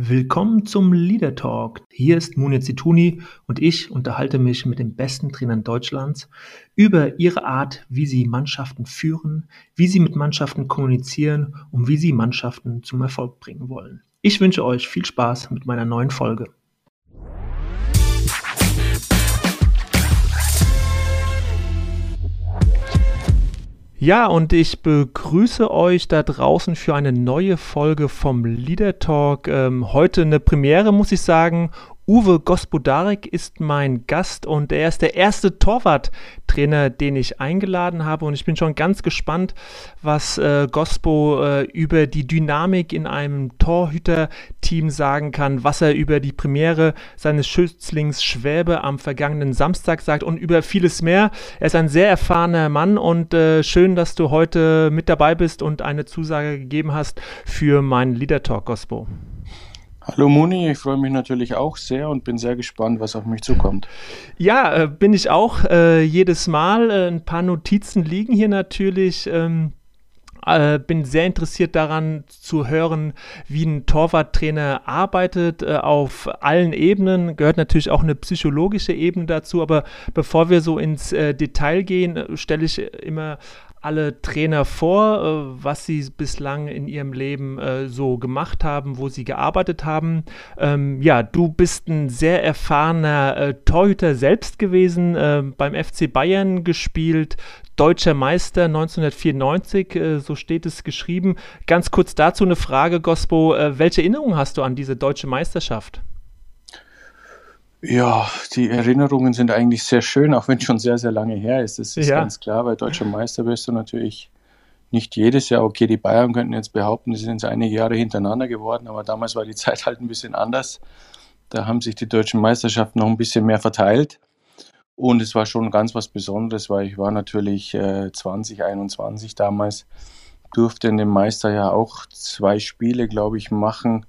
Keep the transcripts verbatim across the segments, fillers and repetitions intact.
Willkommen zum Leader Talk. Hier ist Munir Zitouni und ich unterhalte mich mit den besten Trainern Deutschlands über ihre Art, wie sie Mannschaften führen, wie sie mit Mannschaften kommunizieren und wie sie Mannschaften zum Erfolg bringen wollen. Ich wünsche euch viel Spaß mit meiner neuen Folge. Ja, und ich begrüße euch da draußen für eine neue Folge vom Leader Talk. Ähm, heute eine Premiere, muss ich sagen. Uwe Gospodarek ist mein Gast und er ist der erste Torwarttrainer, den ich eingeladen habe, und ich bin schon ganz gespannt, was äh, Gospo äh, über die Dynamik in einem Torhüter-Team sagen kann, was er über die Premiere seines Schützlings Schwäbe am vergangenen Samstag sagt und über vieles mehr. Er ist ein sehr erfahrener Mann und äh, schön, dass du heute mit dabei bist und eine Zusage gegeben hast für meinen Leader Talk, Gospo. Hallo Muni, ich freue mich natürlich auch sehr und bin sehr gespannt, was auf mich zukommt. Ja, äh, bin ich auch äh, jedes Mal. Äh, ein paar Notizen liegen hier natürlich. Ähm, äh, bin sehr interessiert daran zu hören, wie ein Torwarttrainer arbeitet, äh, auf allen Ebenen. Gehört natürlich auch eine psychologische Ebene dazu. Aber bevor wir so ins äh, Detail gehen, äh, stelle ich immer alle Trainer vor, was sie bislang in ihrem Leben äh, so gemacht haben, wo sie gearbeitet haben. Ähm, ja, du bist ein sehr erfahrener äh, Torhüter selbst gewesen, äh, beim F C Bayern gespielt, Deutscher Meister neunzehnhundertvierundneunzig, äh, so steht es geschrieben. Ganz kurz dazu eine Frage, Gospo, äh, welche Erinnerung hast du an diese deutsche Meisterschaft? Ja, die Erinnerungen sind eigentlich sehr schön, auch wenn es schon sehr, sehr lange her ist. Das ist Ja. ganz klar, weil Deutscher Meister wirst du natürlich nicht jedes Jahr. Okay, die Bayern könnten jetzt behaupten, sie sind einige Jahre hintereinander geworden, aber damals war die Zeit halt ein bisschen anders. Da haben sich die deutschen Meisterschaften noch ein bisschen mehr verteilt und es war schon ganz was Besonderes, weil ich war natürlich äh, zwanzig einundzwanzig damals, durfte in dem Meisterjahr auch zwei Spiele, glaube ich, machen.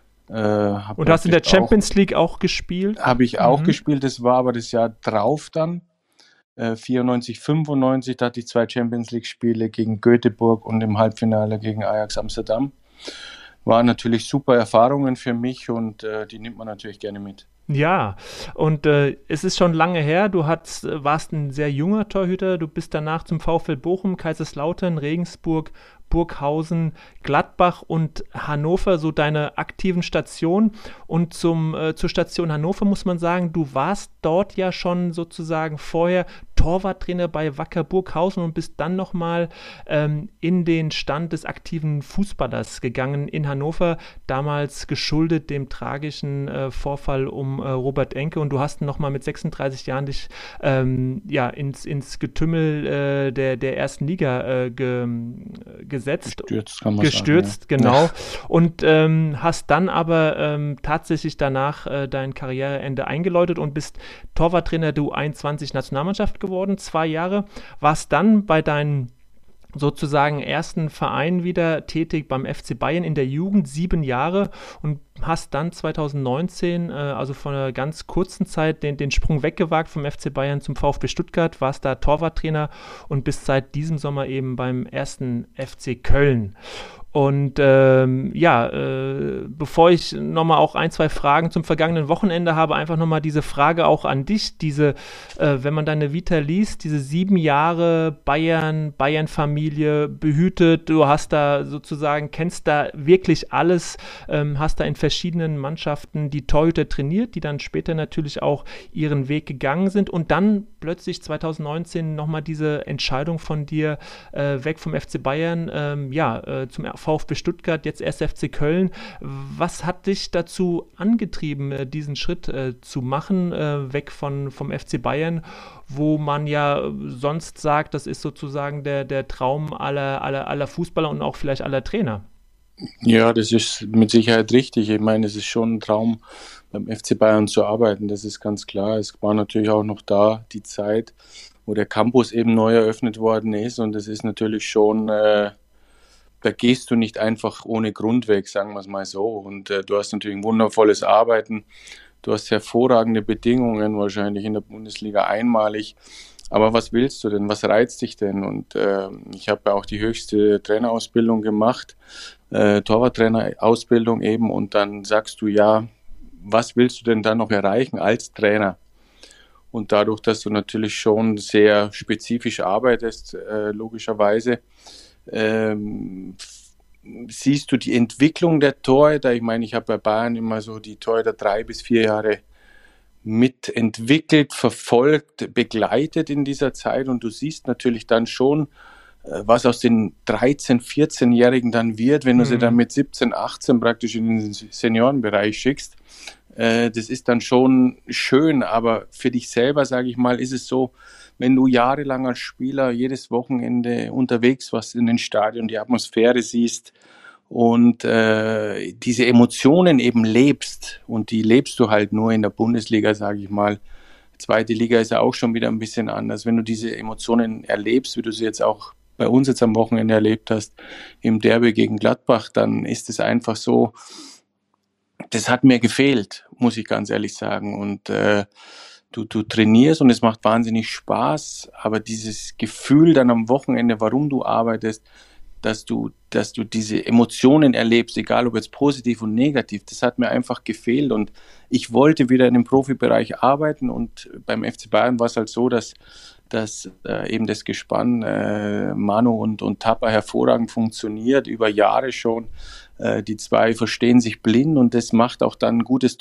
Äh, und hast in der Champions auch, League auch gespielt? Habe ich auch mhm. gespielt, das war aber das Jahr drauf dann, äh, vierundneunzig, fünfundneunzig, da hatte ich zwei Champions League Spiele gegen Göteborg und im Halbfinale gegen Ajax Amsterdam. Waren natürlich super Erfahrungen für mich und äh, die nimmt man natürlich gerne mit. Ja, und äh, es ist schon lange her, du hast, warst ein sehr junger Torhüter, du bist danach zum VfL Bochum, Kaiserslautern, Regensburg, Burghausen, Gladbach und Hannover, so deine aktiven Stationen. Und zum, äh, zur Station Hannover muss man sagen, du warst dort ja schon sozusagen vorher Torwarttrainer bei Wacker Burghausen und bist dann nochmal ähm, in den Stand des aktiven Fußballers gegangen in Hannover, damals geschuldet dem tragischen äh, Vorfall um äh, Robert Enke, und du hast nochmal mit sechsunddreißig Jahren dich ähm, ja, ins, ins Getümmel äh, der, der ersten Liga äh, ge, gesetzt. Gestürzt, kann man Gestürzt, sagen, ja. genau. Ja. Und ähm, hast dann aber ähm, tatsächlich danach äh, dein Karriereende eingeläutet und bist Torwarttrainer der U einundzwanzig Nationalmannschaft geworden. Geworden, zwei Jahre, warst dann bei deinen sozusagen ersten Verein wieder tätig beim F C Bayern in der Jugend, sieben Jahre, und hast dann zweitausendneunzehn, äh, also vor einer ganz kurzen Zeit, den, den Sprung weggewagt vom F C Bayern zum VfB Stuttgart, warst da Torwarttrainer und bist seit diesem Sommer eben beim ersten F C Köln. Und ähm, ja, äh, bevor ich nochmal auch ein, zwei Fragen zum vergangenen Wochenende habe, einfach nochmal diese Frage auch an dich, diese, äh, wenn man deine Vita liest, diese sieben Jahre Bayern, Bayern-Familie behütet, du hast da sozusagen, kennst da wirklich alles, ähm, hast da in verschiedenen Mannschaften die Torhüter trainiert, die dann später natürlich auch ihren Weg gegangen sind, und dann plötzlich zweitausendneunzehn nochmal diese Entscheidung von dir, äh, weg vom F C Bayern, ähm, ja, äh, zum VfB Stuttgart, jetzt erst F C Köln. Was hat dich dazu angetrieben, diesen Schritt äh, zu machen, äh, weg von, vom F C Bayern, wo man ja sonst sagt, das ist sozusagen der, der Traum aller, aller, aller Fußballer und auch vielleicht aller Trainer? Ja, das ist mit Sicherheit richtig. Ich meine, es ist schon ein Traum, beim F C Bayern zu arbeiten, das ist ganz klar. Es war natürlich auch noch da die Zeit, wo der Campus eben neu eröffnet worden ist, und es ist natürlich schon... Äh, Da gehst du nicht einfach ohne Grund weg, sagen wir es mal so. Und äh, du hast natürlich ein wundervolles Arbeiten. Du hast hervorragende Bedingungen, wahrscheinlich in der Bundesliga einmalig. Aber was willst du denn? Was reizt dich denn? Und äh, ich habe ja auch die höchste Trainerausbildung gemacht, äh, Torwarttrainerausbildung eben. Und dann sagst du, ja, was willst du denn dann noch erreichen als Trainer? Und dadurch, dass du natürlich schon sehr spezifisch arbeitest, äh, logischerweise, ähm, siehst du die Entwicklung der Torhüter. Ich meine, ich habe bei Bayern immer so die Torhüter drei bis vier Jahre mitentwickelt, verfolgt, begleitet in dieser Zeit. Und du siehst natürlich dann schon, was aus den dreizehn-, vierzehn-Jährigen dann wird, wenn du mhm. sie dann mit siebzehn, achtzehn praktisch in den Seniorenbereich schickst. Das ist dann schon schön, aber für dich selber, sage ich mal, ist es so, wenn du jahrelang als Spieler jedes Wochenende unterwegs warst in den Stadien, die Atmosphäre siehst und äh, diese Emotionen eben lebst, und die lebst du halt nur in der Bundesliga, sage ich mal. Zweite Liga ist ja auch schon wieder ein bisschen anders. Wenn du diese Emotionen erlebst, wie du sie jetzt auch bei uns jetzt am Wochenende erlebt hast, im Derby gegen Gladbach, dann ist es einfach so, das hat mir gefehlt, muss ich ganz ehrlich sagen. Und äh, du, du trainierst und es macht wahnsinnig Spaß, aber dieses Gefühl dann am Wochenende, warum du arbeitest, dass du, dass du diese Emotionen erlebst, egal ob jetzt positiv und negativ, das hat mir einfach gefehlt. Und ich wollte wieder in dem Profibereich arbeiten, und beim F C Bayern war es halt so, dass dass äh, eben das Gespann äh, Manu und, und Tappa hervorragend funktioniert, über Jahre schon. Äh, die zwei verstehen sich blind, und das macht auch dann ein gutes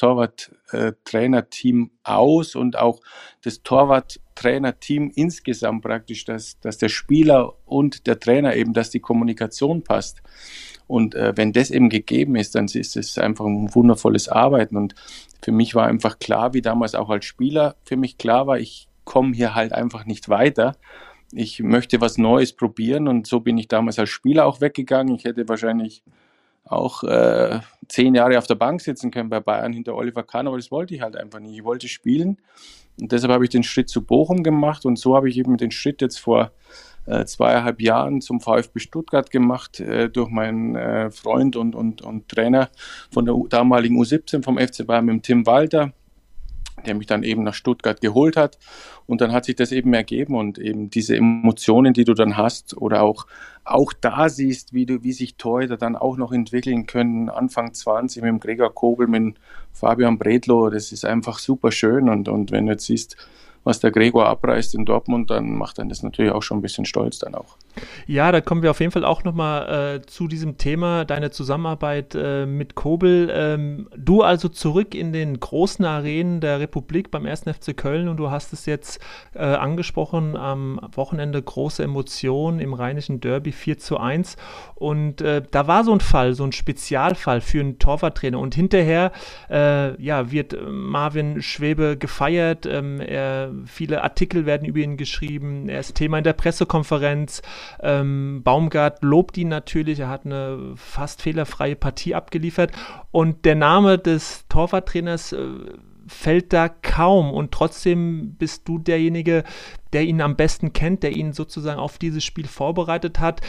Torwart-Trainer-Team aus, und auch das Torwart-Trainer-Team insgesamt praktisch, dass, dass der Spieler und der Trainer eben, dass die Kommunikation passt. Und äh, wenn das eben gegeben ist, dann ist es einfach ein wundervolles Arbeiten. Und für mich war einfach klar, wie damals auch als Spieler für mich klar war, ich komme hier halt einfach nicht weiter. Ich möchte was Neues probieren, und so bin ich damals als Spieler auch weggegangen. Ich hätte wahrscheinlich auch äh, zehn Jahre auf der Bank sitzen können bei Bayern hinter Oliver Kahn, aber das wollte ich halt einfach nicht. Ich wollte spielen, und deshalb habe ich den Schritt zu Bochum gemacht, und so habe ich eben den Schritt jetzt vor äh, zweieinhalb Jahren zum VfB Stuttgart gemacht, äh, durch meinen äh, Freund und, und, und Trainer von der damaligen U siebzehn vom F C Bayern, mit dem Tim Walter, der mich dann eben nach Stuttgart geholt hat. Und dann hat sich das eben ergeben, und eben diese Emotionen, die du dann hast, oder auch, auch da siehst, wie du, wie sich Torhüter dann auch noch entwickeln können, Anfang zwanzig mit dem Gregor Kobel, mit dem Fabian Bredlow, das ist einfach super schön. Und, und wenn du jetzt siehst, was der Gregor abreißt in Dortmund, dann macht dann das natürlich auch schon ein bisschen stolz dann auch. Ja, da kommen wir auf jeden Fall auch nochmal äh, zu diesem Thema, deine Zusammenarbeit äh, mit Kobel. Ähm, du also zurück in den großen Arenen der Republik beim ersten F C Köln, und du hast es jetzt äh, angesprochen, am Wochenende große Emotionen im rheinischen Derby vier zu eins, und äh, da war so ein Fall, so ein Spezialfall für einen Torwarttrainer, und hinterher äh, ja, wird Marvin Schwebe gefeiert, ähm, er viele Artikel werden über ihn geschrieben, er ist Thema in der Pressekonferenz. Ähm, Baumgart lobt ihn natürlich, er hat eine fast fehlerfreie Partie abgeliefert, und der Name des Torwarttrainers äh, fällt da kaum, und trotzdem bist du derjenige, der ihn am besten kennt, der ihn sozusagen auf dieses Spiel vorbereitet hat.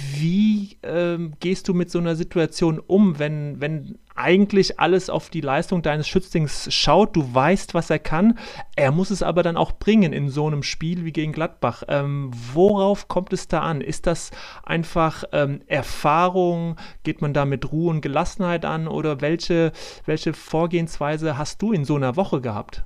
Wie ähm, gehst du mit so einer Situation um, wenn, wenn eigentlich alles auf die Leistung deines Schützlings schaut, du weißt, was er kann, er muss es aber dann auch bringen in so einem Spiel wie gegen Gladbach. Ähm, worauf kommt es da an? Ist das einfach ähm, Erfahrung? Geht man da mit Ruhe und Gelassenheit an, oder welche, welche Vorgehensweise hast du in so einer Woche gehabt?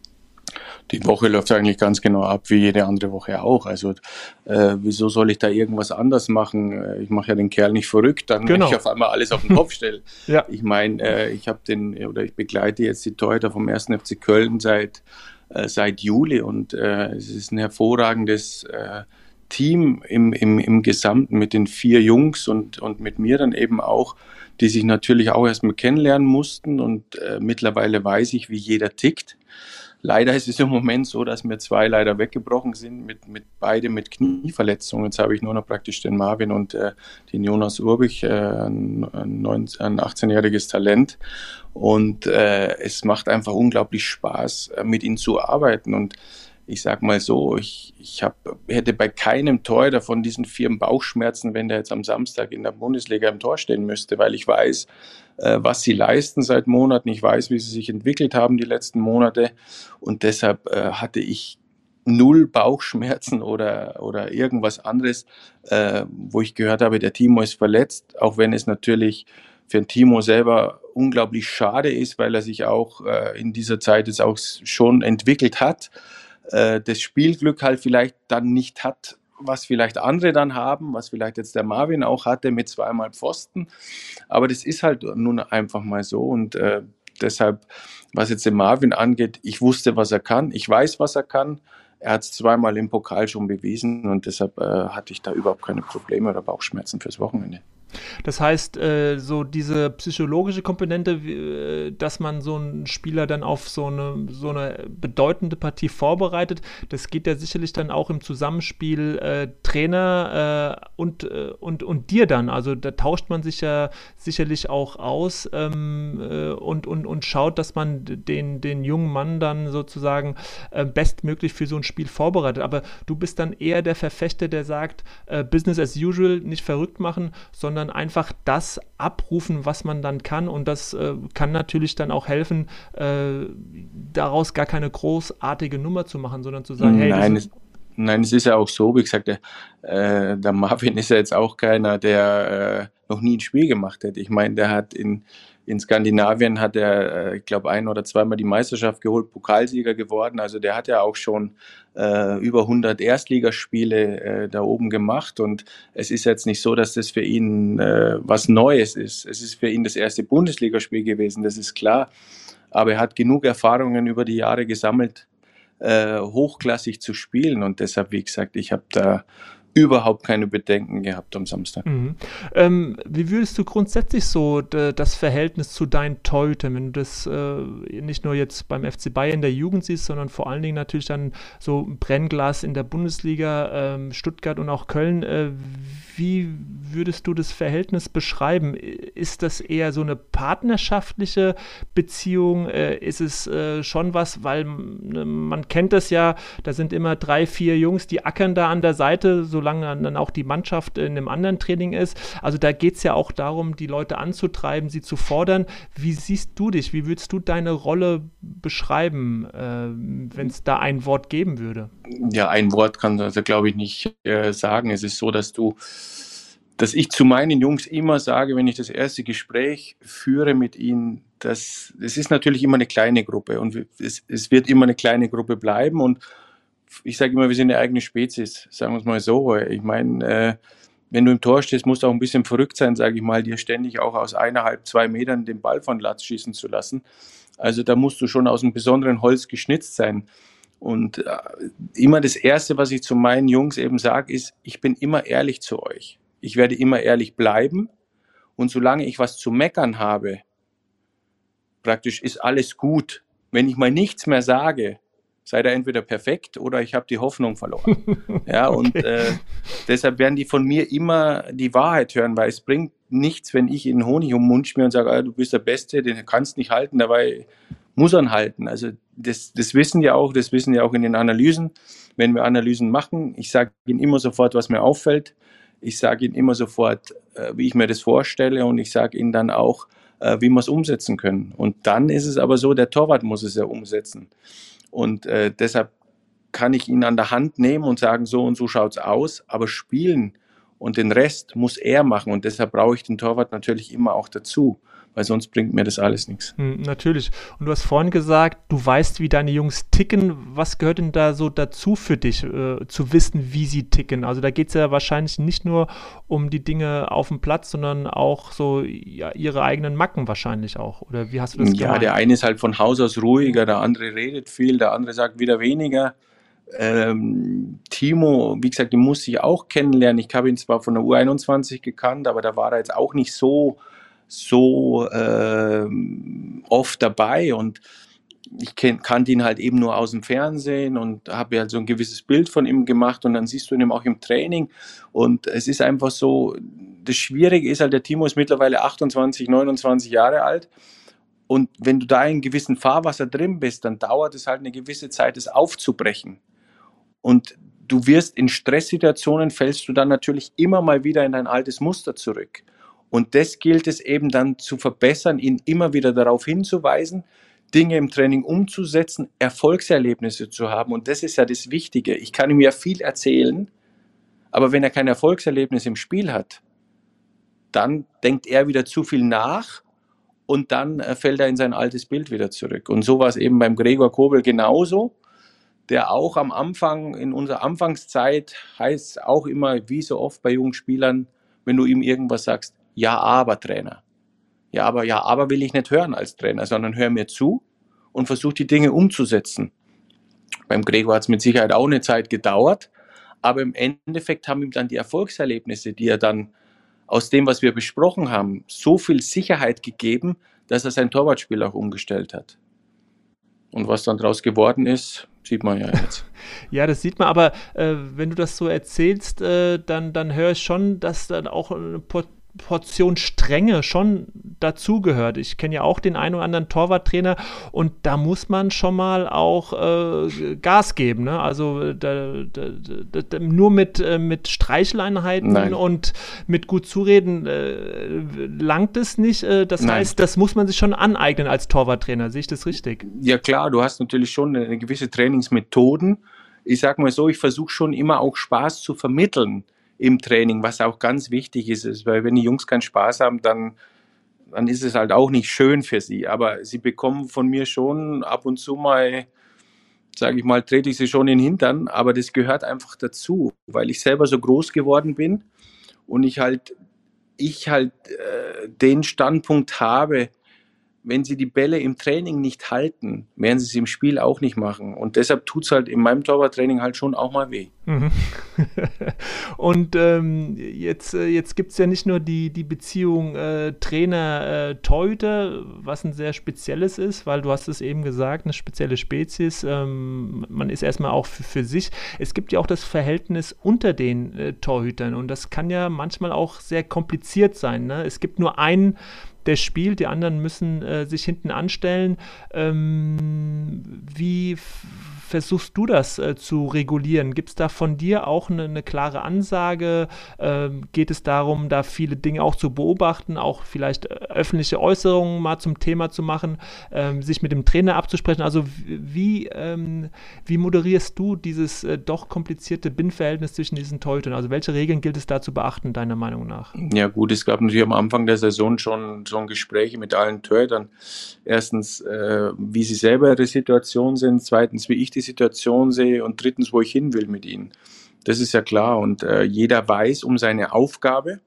Die Woche läuft eigentlich ganz genau ab, wie jede andere Woche auch. Also äh, wieso soll ich da irgendwas anders machen? Ich mache ja den Kerl nicht verrückt, dann genau. wenn ich auf einmal alles auf den Kopf stelle. Ja. Ich meine, äh, ich habe den, oder ich begleite jetzt die Torhüter vom ersten F C Köln seit, äh, seit Juli, und äh, es ist ein hervorragendes äh, Team im, im, im Gesamten mit den vier Jungs und, und mit mir dann eben auch, die sich natürlich auch erstmal kennenlernen mussten, und äh, mittlerweile weiß ich, wie jeder tickt. Leider ist es im Moment so, dass mir zwei leider weggebrochen sind, mit, mit beide mit Knieverletzungen. Jetzt habe ich nur noch praktisch den Marvin und äh, den Jonas Urbich, äh, ein, ein, ein achtzehnjähriges Talent. Und äh, es macht einfach unglaublich Spaß, mit ihnen zu arbeiten. Und ich sag mal so, ich, ich hab, hätte bei keinem Torhüter von diesen vier Bauchschmerzen, wenn der jetzt am Samstag in der Bundesliga im Tor stehen müsste, weil ich weiß, äh, was sie leisten seit Monaten. Ich weiß, wie sie sich entwickelt haben die letzten Monate. Und deshalb äh, hatte ich null Bauchschmerzen oder, oder irgendwas anderes, äh, wo ich gehört habe, der Timo ist verletzt, auch wenn es natürlich für den Timo selber unglaublich schade ist, weil er sich auch äh, in dieser Zeit jetzt auch schon entwickelt hat, äh, das Spielglück halt vielleicht dann nicht hat, was vielleicht andere dann haben, was vielleicht jetzt der Marvin auch hatte mit zweimal Pfosten, aber das ist halt nun einfach mal so und äh, deshalb, was jetzt den Marvin angeht, ich wusste, was er kann, ich weiß, was er kann. Er hat es zweimal im Pokal schon bewiesen und deshalb äh, hatte ich da überhaupt keine Probleme oder Bauchschmerzen fürs Wochenende. Das heißt, äh, so diese psychologische Komponente, wie, äh, dass man so einen Spieler dann auf so eine, so eine bedeutende Partie vorbereitet, das geht ja sicherlich dann auch im Zusammenspiel äh, Trainer äh, und, äh, und, und dir dann. Also da tauscht man sich ja sicherlich auch aus ähm, äh, und, und, und schaut, dass man den, den jungen Mann dann sozusagen äh, bestmöglich für so ein Spiel vorbereitet. Aber du bist dann eher der Verfechter, der sagt, äh, Business as usual, nicht verrückt machen, sondern einfach das abrufen, was man dann kann und das äh, kann natürlich dann auch helfen, äh, daraus gar keine großartige Nummer zu machen, sondern zu sagen, hey, Nein, das es, nein, es ist ja auch so, wie gesagt, der, äh, der Marvin ist ja jetzt auch keiner, der äh, noch nie ein Spiel gemacht hat. Ich meine, der hat in, in Skandinavien hat er, äh, ich glaube, ein oder zweimal die Meisterschaft geholt, Pokalsieger geworden. Also der hat ja auch schon äh, über hundert Erstligaspiele äh, da oben gemacht und es ist jetzt nicht so, dass das für ihn äh, was Neues ist. Es ist für ihn das erste Bundesligaspiel gewesen, das ist klar. Aber er hat genug Erfahrungen über die Jahre gesammelt, äh, hochklassig zu spielen und deshalb, wie gesagt, ich habe da überhaupt keine Bedenken gehabt am Samstag. Mhm. Ähm, wie würdest du grundsätzlich so d- das Verhältnis zu deinen Torhütern, wenn du das äh, nicht nur jetzt beim F C Bayern in der Jugend siehst, sondern vor allen Dingen natürlich dann so ein Brennglas in der Bundesliga, ähm, Stuttgart und auch Köln, äh, wie würdest du das Verhältnis beschreiben? Ist das eher so eine partnerschaftliche Beziehung? Äh, ist es äh, schon was, weil äh, man kennt das ja, da sind immer drei, vier Jungs, die ackern da an der Seite, solange dann auch die Mannschaft in einem anderen Training ist. Also da geht es ja auch darum, die Leute anzutreiben, sie zu fordern. Wie siehst du dich? Wie würdest du deine Rolle beschreiben, äh, wenn es da ein Wort geben würde? Ja, ein Wort kann also, glaube ich, nicht äh, sagen. Es ist so, dass du, dass ich zu meinen Jungs immer sage, wenn ich das erste Gespräch führe mit ihnen, dass es ist natürlich immer eine kleine Gruppe und es, es wird immer eine kleine Gruppe bleiben und ich sage immer, wir sind eine eigene Spezies, sagen wir es mal so. Ich meine, äh, wenn du im Tor stehst, musst du auch ein bisschen verrückt sein, sage ich mal, dir ständig auch aus eineinhalb, zwei Metern den Ball von Latz schießen zu lassen. Also da musst du schon aus einem besonderen Holz geschnitzt sein. Und äh, immer das Erste, was ich zu meinen Jungs eben sage, ist, ich bin immer ehrlich zu euch. Ich werde immer ehrlich bleiben und solange ich was zu meckern habe, praktisch ist alles gut. Wenn ich mal nichts mehr sage, seid ihr entweder perfekt oder ich habe die Hoffnung verloren. Ja, Okay. und äh, deshalb werden die von mir immer die Wahrheit hören, weil es bringt nichts, wenn ich ihnen Honig um den Mund schmier und sage, ah, du bist der Beste, den kannst nicht halten, dabei muss er ihn halten. Also das, das wissen ja auch, das wissen ja auch in den Analysen. Wenn wir Analysen machen, ich sage ihnen immer sofort, was mir auffällt. Ich sage ihnen immer sofort, äh, wie ich mir das vorstelle und ich sage ihnen dann auch, äh, wie wir es umsetzen können. Und dann ist es aber so, der Torwart muss es ja umsetzen. Und äh, deshalb kann ich ihn an der Hand nehmen und sagen, so und so schaut es aus, aber spielen und den Rest muss er machen. Und deshalb brauche ich den Torwart natürlich immer auch dazu, weil sonst bringt mir das alles nichts. Hm, natürlich. Und du hast vorhin gesagt, du weißt, wie deine Jungs ticken. Was gehört denn da so dazu für dich, äh, zu wissen, wie sie ticken? Also da geht es ja wahrscheinlich nicht nur um die Dinge auf dem Platz, sondern auch so ja, ihre eigenen Macken wahrscheinlich auch. Oder wie hast du das Ja, gemeint? der eine ist halt von Haus aus ruhiger, der andere redet viel, der andere sagt wieder weniger. Ähm, Timo, wie gesagt, den muss ich auch kennenlernen. Ich habe ihn zwar von der U einundzwanzig gekannt, aber da war er jetzt auch nicht so, so ähm, oft dabei und ich kenn, kannte ihn halt eben nur aus dem Fernsehen und habe halt so ein gewisses Bild von ihm gemacht und dann siehst du ihn auch im Training und es ist einfach so, das Schwierige ist halt, der Timo ist mittlerweile achtundzwanzig, neunundzwanzig Jahre alt und wenn du da in einem gewissen Fahrwasser drin bist, dann dauert es halt eine gewisse Zeit, es aufzubrechen. Und du wirst in Stresssituationen, fällst du dann natürlich immer mal wieder in dein altes Muster zurück. Und das gilt es eben dann zu verbessern, ihn immer wieder darauf hinzuweisen, Dinge im Training umzusetzen, Erfolgserlebnisse zu haben. Und das ist ja das Wichtige. Ich kann ihm ja viel erzählen, aber wenn er kein Erfolgserlebnis im Spiel hat, dann denkt er wieder zu viel nach und dann fällt er in sein altes Bild wieder zurück. Und so war es eben beim Gregor Kobel genauso, der auch am Anfang, in unserer Anfangszeit, heißt auch immer, wie so oft bei jungen Spielern, wenn du ihm irgendwas sagst, ja, aber Trainer. Ja, aber ja, aber will ich nicht hören als Trainer, sondern hör mir zu und versuch die Dinge umzusetzen. Beim Gregor hat es mit Sicherheit auch eine Zeit gedauert, aber im Endeffekt haben ihm dann die Erfolgserlebnisse, die er dann aus dem, was wir besprochen haben, so viel Sicherheit gegeben, dass er sein Torwartspiel auch umgestellt hat. Und was dann daraus geworden ist, sieht man ja jetzt. Ja, das sieht man, aber äh, wenn du das so erzählst, äh, dann, dann höre ich schon, dass dann auch eine Portion Portion Strenge schon dazugehört. Ich kenne ja auch den einen oder anderen Torwarttrainer und da muss man schon mal auch äh, Gas geben. Ne? Also da, da, da, da, nur mit, äh, mit Streicheleinheiten Nein. und mit gut zureden äh, langt es nicht. Äh, das Nein. heißt, das muss man sich schon aneignen als Torwarttrainer. Sehe ich das richtig? Ja klar, du hast natürlich schon eine gewisse Trainingsmethoden. Ich sage mal so, ich versuche schon immer auch Spaß zu vermitteln im Training, was auch ganz wichtig ist, ist, weil wenn die Jungs keinen Spaß haben, dann, dann ist es halt auch nicht schön für sie. Aber sie bekommen von mir schon ab und zu mal, sage ich mal, trete ich sie schon in den Hintern, aber das gehört einfach dazu, weil ich selber so groß geworden bin und ich halt, ich halt äh, den Standpunkt habe, wenn sie die Bälle im Training nicht halten, werden sie es im Spiel auch nicht machen. Und deshalb tut es halt in meinem Torwarttraining halt schon auch mal weh. Mhm. Und ähm, jetzt, jetzt gibt es ja nicht nur die, die Beziehung äh, Trainer-Torhüter, äh, was ein sehr spezielles ist, weil du hast es eben gesagt, eine spezielle Spezies. Ähm, man ist erstmal auch für, für sich. Es gibt ja auch das Verhältnis unter den äh, Torhütern und das kann ja manchmal auch sehr kompliziert sein. Ne? Es gibt nur einen, der spielt, die anderen müssen äh, sich hinten anstellen. Ähm, wie f- versuchst du das äh, zu regulieren? Gibt es da von dir auch eine, eine klare Ansage? Ähm, geht es darum, da viele Dinge auch zu beobachten, auch vielleicht äh, öffentliche Äußerungen mal zum Thema zu machen, ähm, sich mit dem Trainer abzusprechen? Also wie, ähm, wie moderierst du dieses äh, doch komplizierte Bindverhältnis zwischen diesen Torhütern? Also welche Regeln gilt es da zu beachten, deiner Meinung nach? Ja gut, es gab natürlich am Anfang der Saison schon, schon Gespräche mit allen Torhütern. Erstens, äh, wie sie selber ihre Situation sind, zweitens, wie ich die Situation sehe und drittens, wo ich hin will mit ihnen. Das ist ja klar und äh, jeder weiß um seine Aufgabe.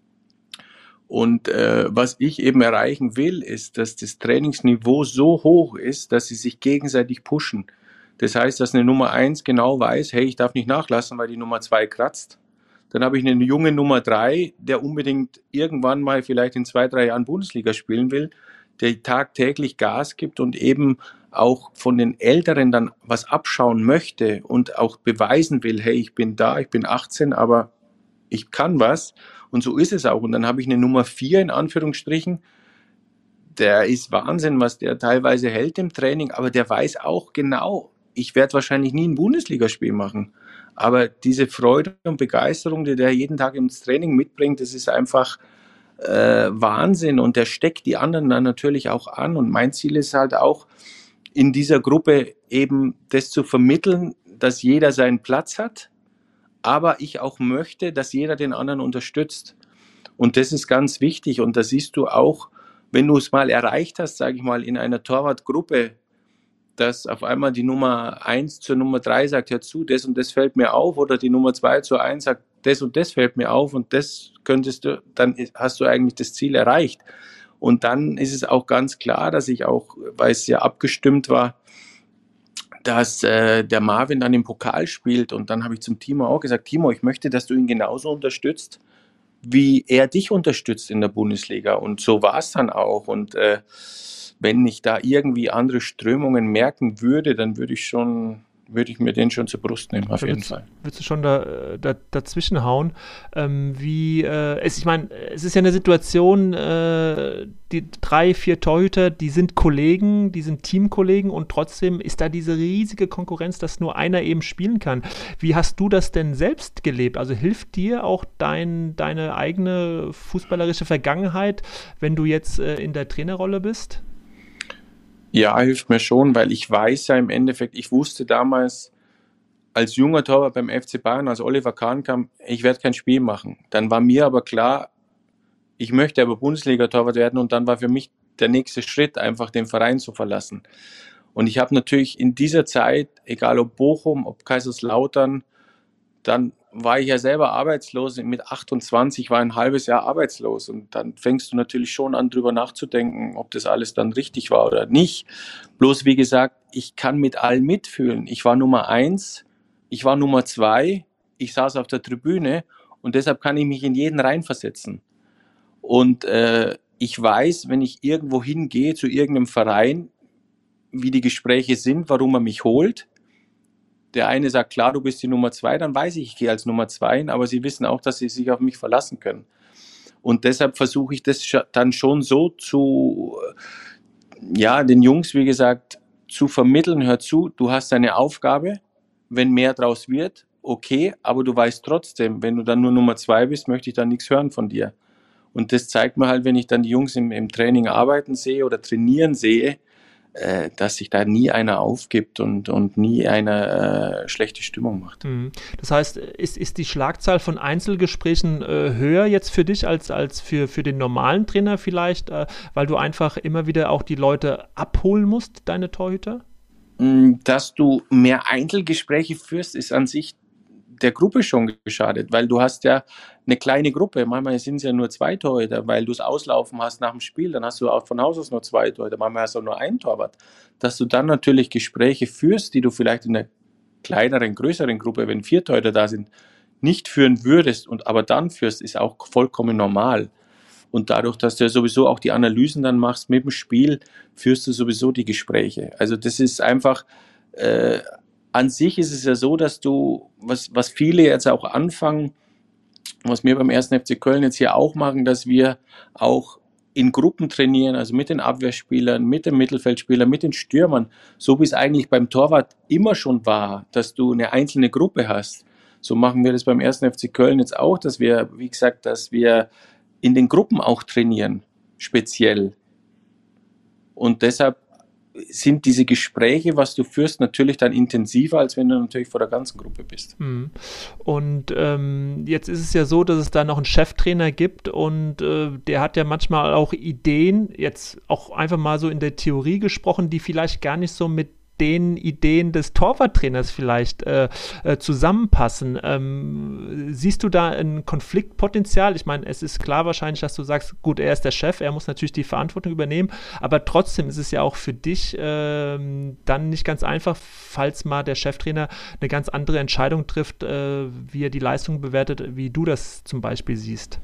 Und äh, was ich eben erreichen will, ist, dass das Trainingsniveau so hoch ist, dass sie sich gegenseitig pushen. Das heißt, dass eine Nummer eins genau weiß, hey, ich darf nicht nachlassen, weil die Nummer zwei kratzt. Dann habe ich eine junge Nummer drei, der unbedingt irgendwann mal vielleicht in zwei, drei Jahren Bundesliga spielen will, der tagtäglich Gas gibt und eben auch von den Älteren dann was abschauen möchte und auch beweisen will, hey, ich bin da, ich bin achtzehn, aber ich kann was. Und so ist es auch. Und dann habe ich eine Nummer vier in Anführungsstrichen, der ist Wahnsinn, was der teilweise hält im Training, aber der weiß auch genau, ich werde wahrscheinlich nie ein Bundesligaspiel machen. Aber diese Freude und Begeisterung, die der jeden Tag ins Training mitbringt, das ist einfach äh, Wahnsinn. Und der steckt die anderen dann natürlich auch an. Und mein Ziel ist halt auch, in dieser Gruppe eben das zu vermitteln, dass jeder seinen Platz hat, aber ich auch möchte, dass jeder den anderen unterstützt. Und das ist ganz wichtig. Und da siehst du auch, wenn du es mal erreicht hast, sage ich mal, in einer Torwartgruppe, dass auf einmal die Nummer eins zur Nummer drei sagt, hör zu, das und das fällt mir auf, oder die Nummer zwei zur eins sagt, das und das fällt mir auf und das könntest du, dann hast du eigentlich das Ziel erreicht. Und dann ist es auch ganz klar, dass ich auch, weil es ja abgestimmt war, dass äh, der Marvin dann im Pokal spielt. Und dann habe ich zum Timo auch gesagt, Timo, ich möchte, dass du ihn genauso unterstützt, wie er dich unterstützt in der Bundesliga. Und so war es dann auch. Und äh, wenn ich da irgendwie andere Strömungen merken würde, dann würde ich schon, würde ich mir den schon zur Brust nehmen, auf jeden Fall. Würdest du schon da, da, dazwischen hauen? Ähm, wie, äh, es, ich meine, es ist ja eine Situation, äh, die drei, vier Torhüter, die sind Kollegen, die sind Teamkollegen und trotzdem ist da diese riesige Konkurrenz, dass nur einer eben spielen kann. Wie hast du das denn selbst gelebt? Also hilft dir auch dein, deine eigene fußballerische Vergangenheit, wenn du jetzt äh, in der Trainerrolle bist? Ja, hilft mir schon, weil ich weiß ja im Endeffekt, ich wusste damals als junger Torwart beim F C Bayern, als Oliver Kahn kam, ich werde kein Spiel machen. Dann war mir aber klar, ich möchte aber Bundesliga-Torwart werden und dann war für mich der nächste Schritt, einfach den Verein zu verlassen. Und ich habe natürlich in dieser Zeit, egal ob Bochum, ob Kaiserslautern, dann war ich ja selber arbeitslos. Mit achtundzwanzig war ein halbes Jahr arbeitslos. Und dann fängst du natürlich schon an, drüber nachzudenken, ob das alles dann richtig war oder nicht. Bloß, wie gesagt, ich kann mit allen mitfühlen. Ich war Nummer eins, ich war Nummer zwei, ich saß auf der Tribüne und deshalb kann ich mich in jeden reinversetzen. Und äh, ich weiß, wenn ich irgendwo hingehe zu irgendeinem Verein, wie die Gespräche sind, warum er mich holt. Der eine sagt, klar, du bist die Nummer zwei, dann weiß ich, ich gehe als Nummer zwei, aber sie wissen auch, dass sie sich auf mich verlassen können. Und deshalb versuche ich das dann schon so zu, ja, den Jungs, wie gesagt, zu vermitteln, hör zu, du hast deine Aufgabe, wenn mehr draus wird, okay, aber du weißt trotzdem, wenn du dann nur Nummer zwei bist, möchte ich dann nichts hören von dir. Und das zeigt mir halt, wenn ich dann die Jungs im, im Training arbeiten sehe oder trainieren sehe, äh, dass sich da nie einer aufgibt und, und nie einer äh, schlechte Stimmung macht. Das heißt, ist, ist die Schlagzahl von Einzelgesprächen äh, höher jetzt für dich als, als für, für den normalen Trainer vielleicht, äh, weil du einfach immer wieder auch die Leute abholen musst, deine Torhüter? Dass du mehr Einzelgespräche führst, ist an sich der Gruppe schon geschadet, weil du hast ja eine kleine Gruppe, manchmal sind es ja nur zwei Torhüter, weil du es auslaufen hast nach dem Spiel, dann hast du auch von Haus aus nur zwei Torhüter, manchmal hast du auch nur einen Torwart. Dass du dann natürlich Gespräche führst, die du vielleicht in einer kleineren, größeren Gruppe, wenn vier Torhüter da sind, nicht führen würdest, und aber dann führst, ist auch vollkommen normal. Und dadurch, dass du ja sowieso auch die Analysen dann machst mit dem Spiel, führst du sowieso die Gespräche. Also das ist einfach, äh, an sich ist es ja so, dass du, was, was viele jetzt auch anfangen, was wir beim ersten F C Köln jetzt hier auch machen, dass wir auch in Gruppen trainieren, also mit den Abwehrspielern, mit den Mittelfeldspielern, mit den Stürmern, so wie es eigentlich beim Torwart immer schon war, dass du eine einzelne Gruppe hast. So machen wir das beim ersten F C Köln jetzt auch, dass wir, wie gesagt, dass wir in den Gruppen auch trainieren, speziell. Und deshalb sind diese Gespräche, was du führst, natürlich dann intensiver, als wenn du natürlich vor der ganzen Gruppe bist. Und ähm, jetzt ist es ja so, dass es da noch einen Cheftrainer gibt und äh, der hat ja manchmal auch Ideen, jetzt auch einfach mal so in der Theorie gesprochen, die vielleicht gar nicht so mit den Ideen des Torwarttrainers vielleicht äh, äh, zusammenpassen. Ähm, siehst du da ein Konfliktpotenzial? Ich meine, es ist klar wahrscheinlich, dass du sagst, gut, er ist der Chef, er muss natürlich die Verantwortung übernehmen, aber trotzdem ist es ja auch für dich ähm, dann nicht ganz einfach, falls mal der Cheftrainer eine ganz andere Entscheidung trifft, äh, wie er die Leistung bewertet, wie du das zum Beispiel siehst.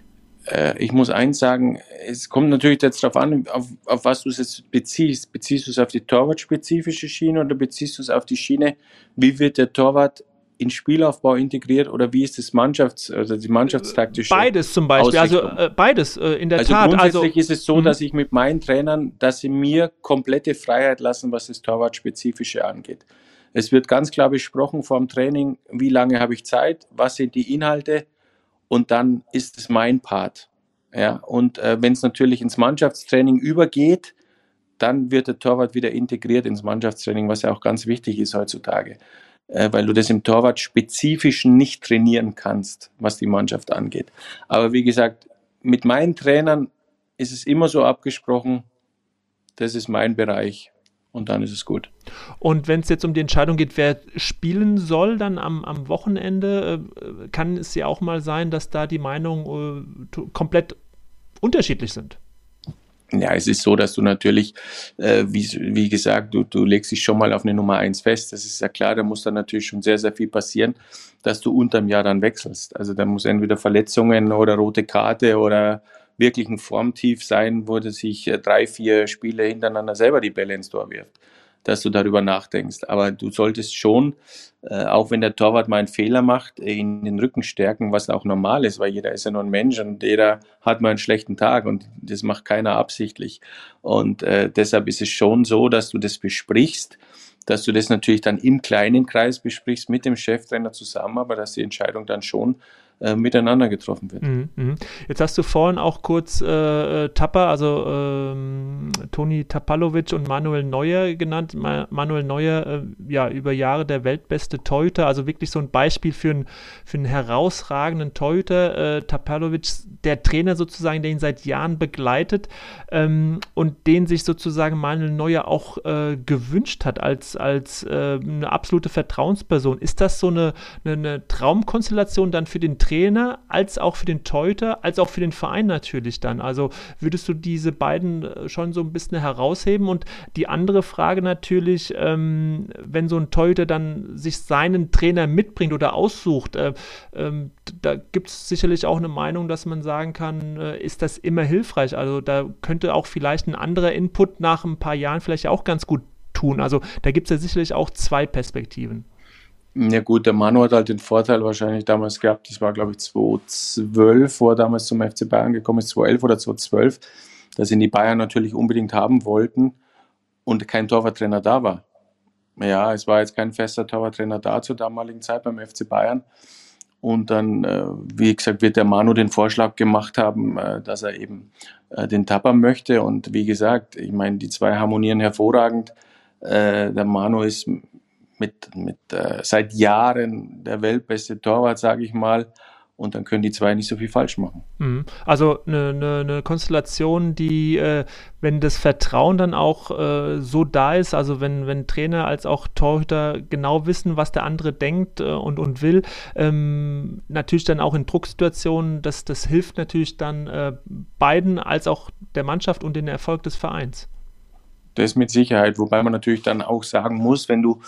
Ich muss eins sagen, es kommt natürlich jetzt darauf an, auf, auf was du es jetzt beziehst. Beziehst du es auf die torwartspezifische Schiene oder beziehst du es auf die Schiene, wie wird der Torwart in Spielaufbau integriert oder wie ist das Mannschafts-, also die mannschaftstaktische Beides zum Beispiel, Ausrichtung? also äh, beides äh, in der also Tat. Grundsätzlich also, ist es so, mh. dass ich mit meinen Trainern, dass sie mir komplette Freiheit lassen, was das Torwartspezifische angeht. Es wird ganz klar besprochen vor dem Training, wie lange habe ich Zeit, was sind die Inhalte, und dann ist es mein Part. Ja, und äh, wenn es natürlich ins Mannschaftstraining übergeht, dann wird der Torwart wieder integriert ins Mannschaftstraining, was ja auch ganz wichtig ist heutzutage, äh, weil du das im Torwart-Spezifischen nicht trainieren kannst, was die Mannschaft angeht. Aber wie gesagt, mit meinen Trainern ist es immer so abgesprochen, das ist mein Bereich. Und dann ist es gut. Und wenn es jetzt um die Entscheidung geht, wer spielen soll, dann am, am Wochenende, äh, kann es ja auch mal sein, dass da die Meinungen äh, komplett unterschiedlich sind. Ja, es ist so, dass du natürlich, äh, wie, wie gesagt, du, du legst dich schon mal auf eine Nummer eins fest. Das ist ja klar, da muss dann natürlich schon sehr, sehr viel passieren, dass du unterm Jahr dann wechselst. Also da muss entweder Verletzungen oder rote Karte oder wirklich ein Formtief sein, wo du sich äh, drei, vier Spiele hintereinander selber die Bälle ins Tor wirft, dass du darüber nachdenkst. Aber du solltest schon, äh, auch wenn der Torwart mal einen Fehler macht, in den Rücken stärken, was auch normal ist, weil jeder ist ja nur ein Mensch und jeder hat mal einen schlechten Tag und das macht keiner absichtlich. Und äh, deshalb ist es schon so, dass du das besprichst, dass du das natürlich dann im kleinen Kreis besprichst mit dem Cheftrainer zusammen, aber dass die Entscheidung dann schon äh, miteinander getroffen wird. Mhm, mhm. Jetzt hast du vorhin auch kurz äh, Tapper, also ähm, Toni Tapalovic und Manuel Neuer genannt. Ma- Manuel Neuer, äh, ja, über Jahre der weltbeste Torhüter, also wirklich so ein Beispiel für, ein, für einen herausragenden Torhüter. Äh, Tapalovic, der Trainer sozusagen, der ihn seit Jahren begleitet ähm, und den sich sozusagen Manuel Neuer auch äh, gewünscht hat als, als äh, eine absolute Vertrauensperson. Ist das so eine, eine, eine Traumkonstellation dann für den Trainer, als auch für den Torhüter, als auch für den Verein natürlich dann? Also würdest du diese beiden äh, schon so ein bisschen herausheben? Und die andere Frage natürlich, ähm, wenn so ein Torhüter dann sich seinen Trainer mitbringt oder aussucht, äh, ähm, da gibt es sicherlich auch eine Meinung, dass man sagen kann, äh, ist das immer hilfreich? Also da könnte auch vielleicht ein anderer Input nach ein paar Jahren vielleicht auch ganz gut tun. Also da gibt es ja sicherlich auch zwei Perspektiven. Ja gut, der Manu hat halt den Vorteil wahrscheinlich damals gehabt, das war glaube ich zweitausendzwölf, wo er damals zum F C Bayern gekommen ist, zweitausendelf oder zweitausendzwölf, dass ihn die Bayern natürlich unbedingt haben wollten und kein Torwarttrainer da war. Ja, es war jetzt kein fester Torwarttrainer da zur damaligen Zeit beim F C Bayern. Und dann, äh, wie gesagt, wird der Manu den Vorschlag gemacht haben, äh, dass er eben äh, den Tapper möchte. Und wie gesagt, ich meine, die zwei harmonieren hervorragend. Äh, der Manu ist mit, mit äh, seit Jahren der weltbeste Torwart, sage ich mal. Und dann können die zwei nicht so viel falsch machen. Mhm. Also eine, eine, eine Konstellation, die, äh, wenn das Vertrauen dann auch äh, so da ist, also wenn, wenn Trainer als auch Torhüter genau wissen, was der andere denkt äh, und, und will, ähm, natürlich dann auch in Drucksituationen, das, das hilft natürlich dann äh, beiden als auch der Mannschaft und den Erfolg des Vereins. Das mit Sicherheit, wobei man natürlich dann auch sagen muss, wenn du,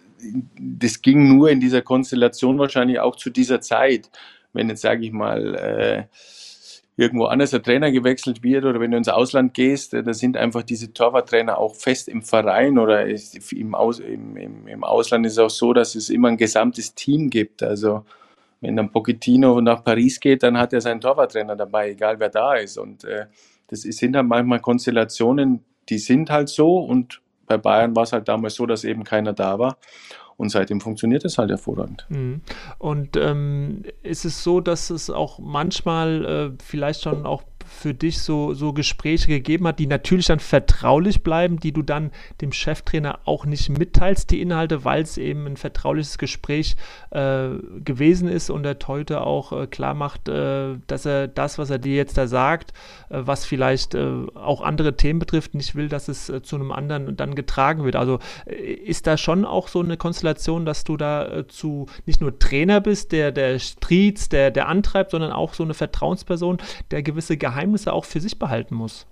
das ging nur in dieser Konstellation wahrscheinlich auch zu dieser Zeit. Wenn jetzt, sage ich mal, äh, irgendwo anders der Trainer gewechselt wird oder wenn du ins Ausland gehst, äh, da sind einfach diese Torwarttrainer auch fest im Verein oder ist, im, Aus, im, im, im Ausland ist es auch so, dass es immer ein gesamtes Team gibt. Also wenn dann Pochettino nach Paris geht, dann hat er seinen Torwarttrainer dabei, egal wer da ist. Und äh, das sind dann manchmal Konstellationen, die sind halt so und bei Bayern war es halt damals so, dass eben keiner da war. Und seitdem funktioniert es halt hervorragend. Mhm. Und ähm, ist es so, dass es auch manchmal äh, vielleicht schon auch für dich so, so Gespräche gegeben hat, die natürlich dann vertraulich bleiben, die du dann dem Cheftrainer auch nicht mitteilst, die Inhalte, weil es eben ein vertrauliches Gespräch äh, gewesen ist und der Torhüter auch äh, klar macht, äh, dass er das, was er dir jetzt da sagt, äh, was vielleicht äh, auch andere Themen betrifft, nicht will, dass es äh, zu einem anderen dann getragen wird. Also äh, ist da schon auch so eine Konstellation, dass du da äh, zu nicht nur Trainer bist, der, der striezt, der, der antreibt, sondern auch so eine Vertrauensperson, der gewisse Geheimnisse auch für sich behalten muss.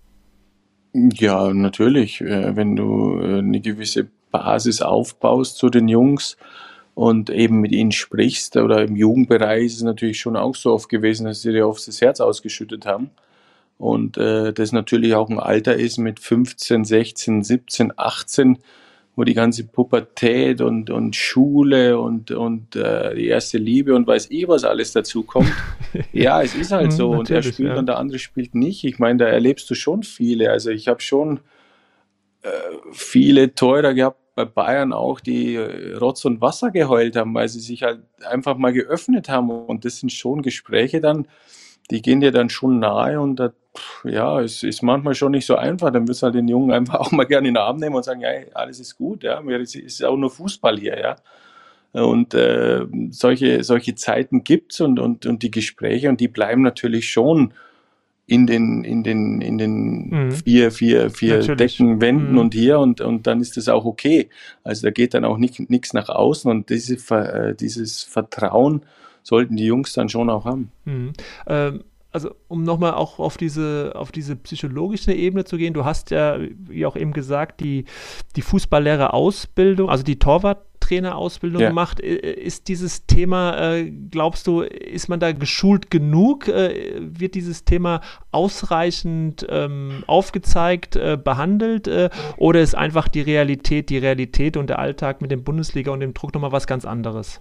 Ja, natürlich. Wenn du eine gewisse Basis aufbaust zu den Jungs und eben mit ihnen sprichst, oder im Jugendbereich ist es natürlich schon auch so oft gewesen, dass sie dir oft das Herz ausgeschüttet haben. Und äh, das natürlich auch ein Alter ist mit fünfzehn, sechzehn, siebzehn, achtzehn, wo die ganze Pubertät und, und Schule und, und äh, die erste Liebe und weiß ich, was alles dazu kommt. Ja, es ist halt so. Und er spielt ja. Und der andere spielt nicht. Ich meine, da erlebst du schon viele. Also ich habe schon äh, viele Teurer gehabt, bei Bayern auch, die Rotz und Wasser geheult haben, weil sie sich halt einfach mal geöffnet haben. Und das sind schon Gespräche dann, die gehen dir dann schon nahe und da, ja, es ist manchmal schon nicht so einfach. Dann wirst du halt den Jungen einfach auch mal gerne in den Arm nehmen und sagen, ja, alles ist gut, ja, es ist auch nur Fußball hier, ja. Und äh, solche, solche Zeiten gibt's und, und, und die Gespräche und die bleiben natürlich schon in den, in den, in den mhm. vier, vier, vier Decken, Wänden mhm. und hier und, und dann ist das auch okay. Also da geht dann auch nichts nach außen und diese, äh, dieses Vertrauen sollten die Jungs dann schon auch haben. Mhm. Ähm, also um nochmal auch auf diese, auf diese psychologische Ebene zu gehen, du hast ja, wie auch eben gesagt, die, die Fußballlehrerausbildung, also die Torwarttrainerausbildung ja. gemacht. Ist dieses Thema, äh, glaubst du, ist man da geschult genug? Äh, wird dieses Thema ausreichend ähm, aufgezeigt, äh, behandelt? Äh, oder ist einfach die Realität, die Realität und der Alltag mit dem Bundesliga und dem Druck nochmal was ganz anderes?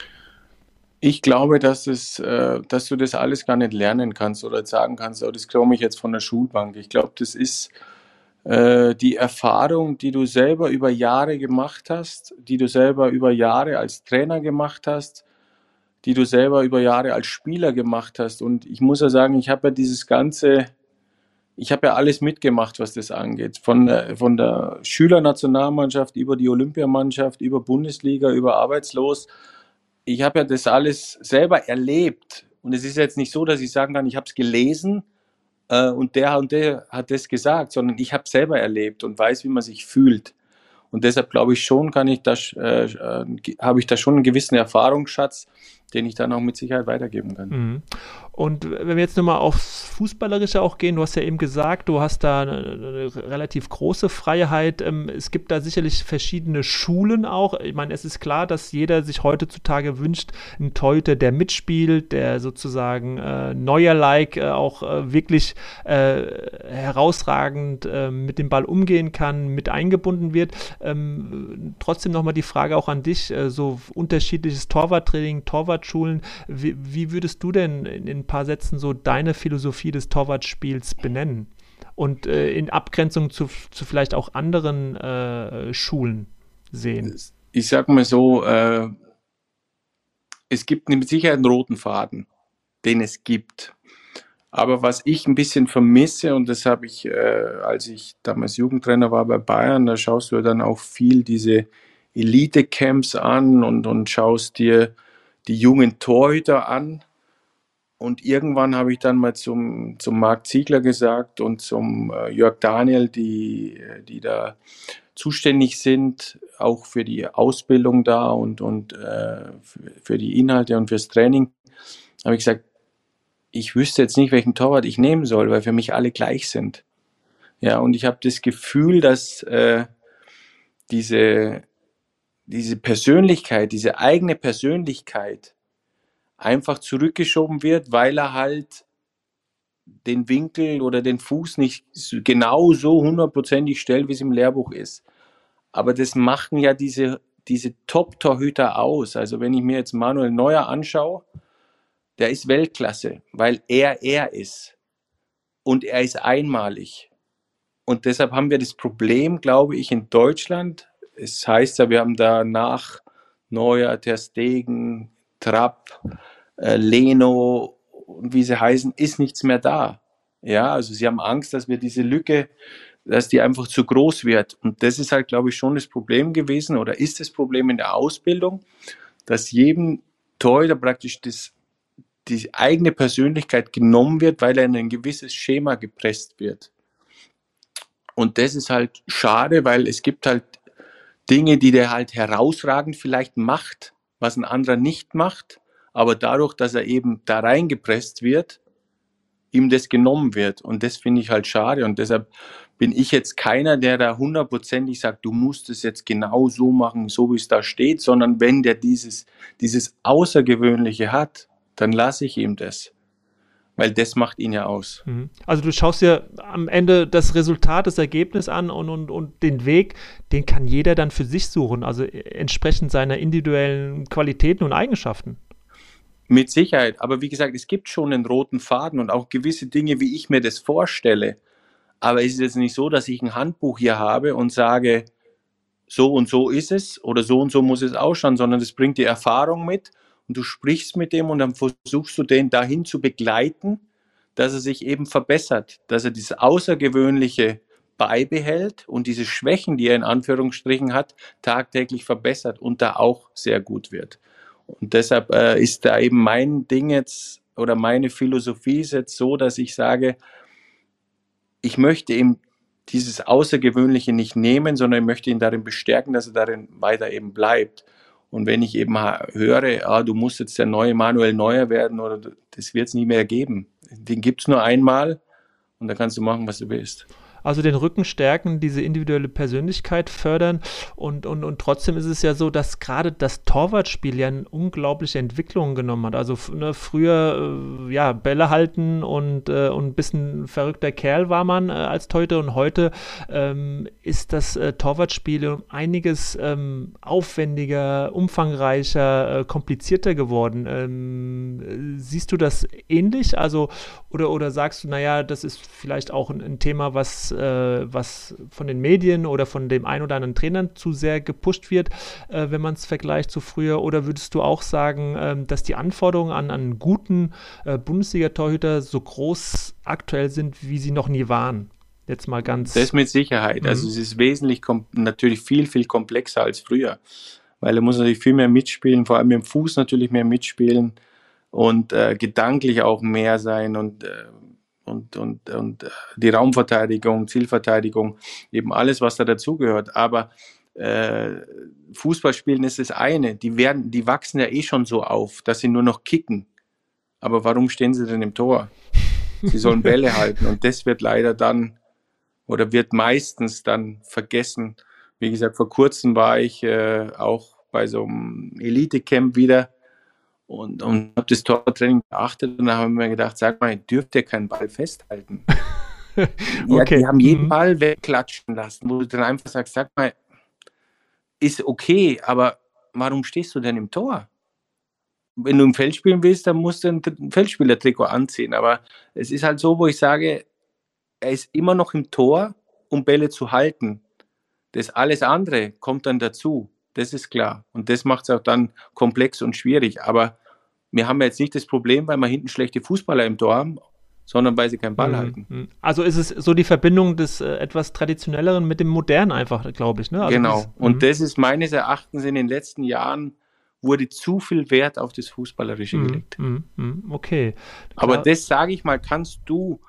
Ich glaube, dass, es, äh, dass du das alles gar nicht lernen kannst oder sagen kannst, oh, das komme ich jetzt von der Schulbank. Ich glaube, das ist äh, die Erfahrung, die du selber über Jahre gemacht hast, die du selber über Jahre als Trainer gemacht hast, die du selber über Jahre als Spieler gemacht hast. Und ich muss ja sagen, ich habe ja dieses ganze, ich habe ja alles mitgemacht, was das angeht. Von der, von der Schülernationalmannschaft über die Olympiamannschaft, über Bundesliga, über Arbeitslos. Ich habe ja das alles selber erlebt. Und es ist jetzt nicht so, dass ich sagen kann, ich habe es gelesen äh, und der und der hat das gesagt, sondern ich habe es selber erlebt und weiß, wie man sich fühlt. Und deshalb glaube ich schon, kann ich das, äh, äh, habe ich da schon einen gewissen Erfahrungsschatz, den ich dann auch mit Sicherheit weitergeben kann. Mhm. Und wenn wir jetzt nochmal aufs Fußballerische auch gehen, du hast ja eben gesagt, du hast da eine, eine relativ große Freiheit. Es gibt da sicherlich verschiedene Schulen auch. Ich meine, es ist klar, dass jeder sich heutzutage wünscht, einen Torhüter, der mitspielt, der sozusagen äh, Neuer-like äh, auch äh, wirklich äh, herausragend äh, mit dem Ball umgehen kann, mit eingebunden wird. Ähm, trotzdem nochmal die Frage auch an dich, äh, so unterschiedliches Torwarttraining, Torwartschulen. Wie, wie würdest du denn in, in ein paar Sätzen so deine Philosophie des Torwartspiels benennen? Und äh, in Abgrenzung zu, zu vielleicht auch anderen äh, Schulen sehen? Ich sag mal so, äh, es gibt mit Sicherheit einen roten Faden, den es gibt. Aber was ich ein bisschen vermisse, und das habe ich, äh, als ich damals Jugendtrainer war bei Bayern, da schaust du dann auch viel diese Elite-Camps an und, und schaust dir die jungen Torhüter an. Und irgendwann habe ich dann mal zum, zum Marc Ziegler gesagt und zum äh, Jörg Daniel, die, die da zuständig sind, auch für die Ausbildung da und, und äh, für die Inhalte und fürs Training, habe ich gesagt, ich wüsste jetzt nicht, welchen Torwart ich nehmen soll, weil für mich alle gleich sind. Ja, und ich habe das Gefühl, dass äh, diese, diese Persönlichkeit, diese eigene Persönlichkeit einfach zurückgeschoben wird, weil er halt den Winkel oder den Fuß nicht genau so hundertprozentig stellt, wie es im Lehrbuch ist. Aber das machen ja diese, diese Top-Torhüter aus. Also wenn ich mir jetzt Manuel Neuer anschaue, der ist Weltklasse, weil er er ist. Und er ist einmalig. Und deshalb haben wir das Problem, glaube ich, in Deutschland. Es heißt ja, wir haben da nach Neuer, Ter Stegen, Trapp, äh, Leno und wie sie heißen, ist nichts mehr da. Ja, also sie haben Angst, dass wir diese Lücke, dass die einfach zu groß wird. Und das ist halt, glaube ich, schon das Problem gewesen oder ist das Problem in der Ausbildung, dass jedem Torhüter praktisch das, die eigene Persönlichkeit genommen wird, weil er in ein gewisses Schema gepresst wird. Und das ist halt schade, weil es gibt halt Dinge, die der halt herausragend vielleicht macht, was ein anderer nicht macht, aber dadurch, dass er eben da reingepresst wird, ihm das genommen wird. Und das finde ich halt schade. Und deshalb bin ich jetzt keiner, der da hundertprozentig sagt, du musst es jetzt genau so machen, so wie es da steht, sondern wenn der dieses, dieses Außergewöhnliche hat, dann lasse ich ihm das. Weil das macht ihn ja aus. Also du schaust dir am Ende das Resultat, das Ergebnis an und, und, und den Weg, den kann jeder dann für sich suchen, also entsprechend seiner individuellen Qualitäten und Eigenschaften. Mit Sicherheit, aber wie gesagt, es gibt schon einen roten Faden und auch gewisse Dinge, wie ich mir das vorstelle. Aber es ist jetzt nicht so, dass ich ein Handbuch hier habe und sage, so und so ist es oder so und so muss es ausschauen, sondern das bringt die Erfahrung mit. Und du sprichst mit dem und dann versuchst du den dahin zu begleiten, dass er sich eben verbessert, dass er dieses Außergewöhnliche beibehält und diese Schwächen, die er in Anführungsstrichen hat, tagtäglich verbessert und da auch sehr gut wird. Und deshalb äh, ist da eben mein Ding jetzt oder meine Philosophie ist jetzt so, dass ich sage, ich möchte eben dieses Außergewöhnliche nicht nehmen, sondern ich möchte ihn darin bestärken, dass er darin weiter eben bleibt. Und wenn ich eben höre, ah, du musst jetzt der neue Manuel Neuer werden, oder das wird es nie mehr geben. Den gibt es nur einmal und da kannst du machen, was du willst. Also den Rücken stärken, diese individuelle Persönlichkeit fördern und, und, und trotzdem ist es ja so, dass gerade das Torwartspiel ja eine unglaubliche Entwicklung genommen hat. Also ne, früher äh, ja Bälle halten und, äh, und ein bisschen verrückter Kerl war man äh, als Torhüter und heute ähm, ist das äh, Torwartspiel um einiges ähm, aufwendiger, umfangreicher, äh, komplizierter geworden. Ähm, siehst du das ähnlich? Also Oder, oder sagst du, naja, das ist vielleicht auch ein, ein Thema, was, äh, was von den Medien oder von dem ein oder anderen Trainern zu sehr gepusht wird, äh, wenn man es vergleicht zu früher? Oder würdest du auch sagen, ähm, dass die Anforderungen an einen guten äh, Bundesliga-Torhüter so groß aktuell sind, wie sie noch nie waren? Jetzt mal ganz... Das mit Sicherheit. Also Mhm. es ist wesentlich, kom- natürlich viel, viel komplexer als früher. Weil er muss natürlich viel mehr mitspielen, vor allem mit dem Fuß natürlich mehr mitspielen und äh, gedanklich auch mehr sein und, äh, und, und, und äh, die Raumverteidigung, Zielverteidigung, eben alles, was da dazugehört. Aber äh, Fußballspielen ist das eine. Die, werden, die wachsen ja eh schon so auf, dass sie nur noch kicken. Aber warum stehen sie denn im Tor? Sie sollen Bälle halten und das wird leider dann oder wird meistens dann vergessen. Wie gesagt, vor kurzem war ich äh, auch bei so einem Elite-Camp wieder und, und habe das Tortraining beachtet und dann habe ich mir gedacht, sag mal, dürft ihr keinen Ball festhalten? Ja, die Okay. haben jeden Mhm. Ball wegklatschen lassen, wo du dann einfach sagst, sag mal, ist okay, aber warum stehst du denn im Tor? Wenn du im Feld spielen willst, dann musst du ein Feldspielertrikot anziehen, aber es ist halt so, wo ich sage, er ist immer noch im Tor, um Bälle zu halten. Das alles andere kommt dann dazu, das ist klar. Und das macht es auch dann komplex und schwierig. Aber wir haben ja jetzt nicht das Problem, weil wir hinten schlechte Fußballer im Tor haben, sondern weil sie keinen Ball Mhm. halten. Mhm. Also ist es so die Verbindung des äh, etwas Traditionelleren mit dem Modernen einfach, glaube ich, ne? Also dieses, Genau. Und mhm. das ist meines Erachtens in den letzten Jahren wurde zu viel Wert auf das Fußballerische Mhm. gelegt. Mhm. Mhm. Okay, Aber klar. das, sage ich mal, kannst du,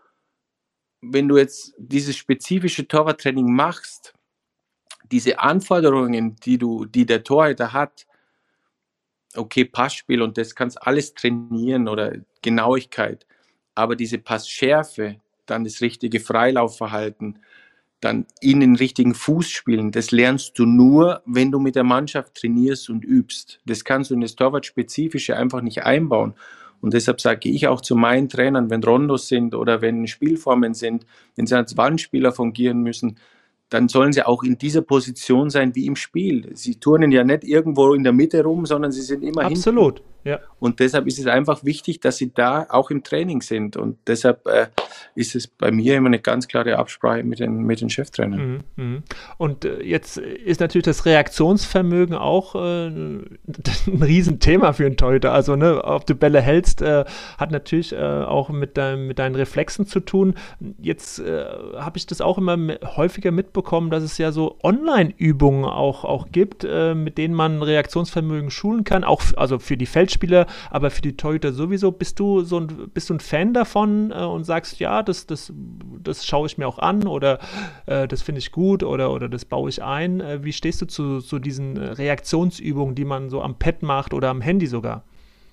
wenn du jetzt dieses spezifische Torwarttraining machst, diese Anforderungen, die du, die der Torhüter hat, okay, Passspiel und das kannst alles trainieren oder Genauigkeit, aber diese Passschärfe, dann das richtige Freilaufverhalten, dann in den richtigen Fuß spielen, das lernst du nur, wenn du mit der Mannschaft trainierst und übst. Das kannst du in das Torwartspezifische einfach nicht einbauen. Und deshalb sage ich auch zu meinen Trainern, wenn Rondos sind oder wenn Spielformen sind, wenn sie als Wandspieler fungieren müssen, dann sollen sie auch in dieser Position sein wie im Spiel. Sie turnen ja nicht irgendwo in der Mitte rum, sondern sie sind immer hinten. Absolut, ja. Und deshalb ist es einfach wichtig, dass sie da auch im Training sind. Und deshalb äh, ist es bei mir immer eine ganz klare Absprache mit den, mit den Cheftrainern. Mhm, mhm. Und äh, jetzt ist natürlich das Reaktionsvermögen auch äh, ein Riesenthema für einen Torhüter. Also, ne, ob du Bälle hältst, äh, hat natürlich äh, auch mit, dein, mit deinen Reflexen zu tun. Jetzt äh, habe ich das auch immer m- häufiger mitbekommen, dass es ja so Online-Übungen auch, auch gibt, äh, mit denen man Reaktionsvermögen schulen kann, auch f- also für die Feldspieler, aber für die Torhüter sowieso. Bist du so ein, bist du ein Fan davon äh, und sagst, ja, das, das, das schaue ich mir auch an oder äh, das finde ich gut oder, oder das baue ich ein. Äh, wie stehst du zu, zu diesen äh, Reaktionsübungen, die man so am Pad macht oder am Handy sogar?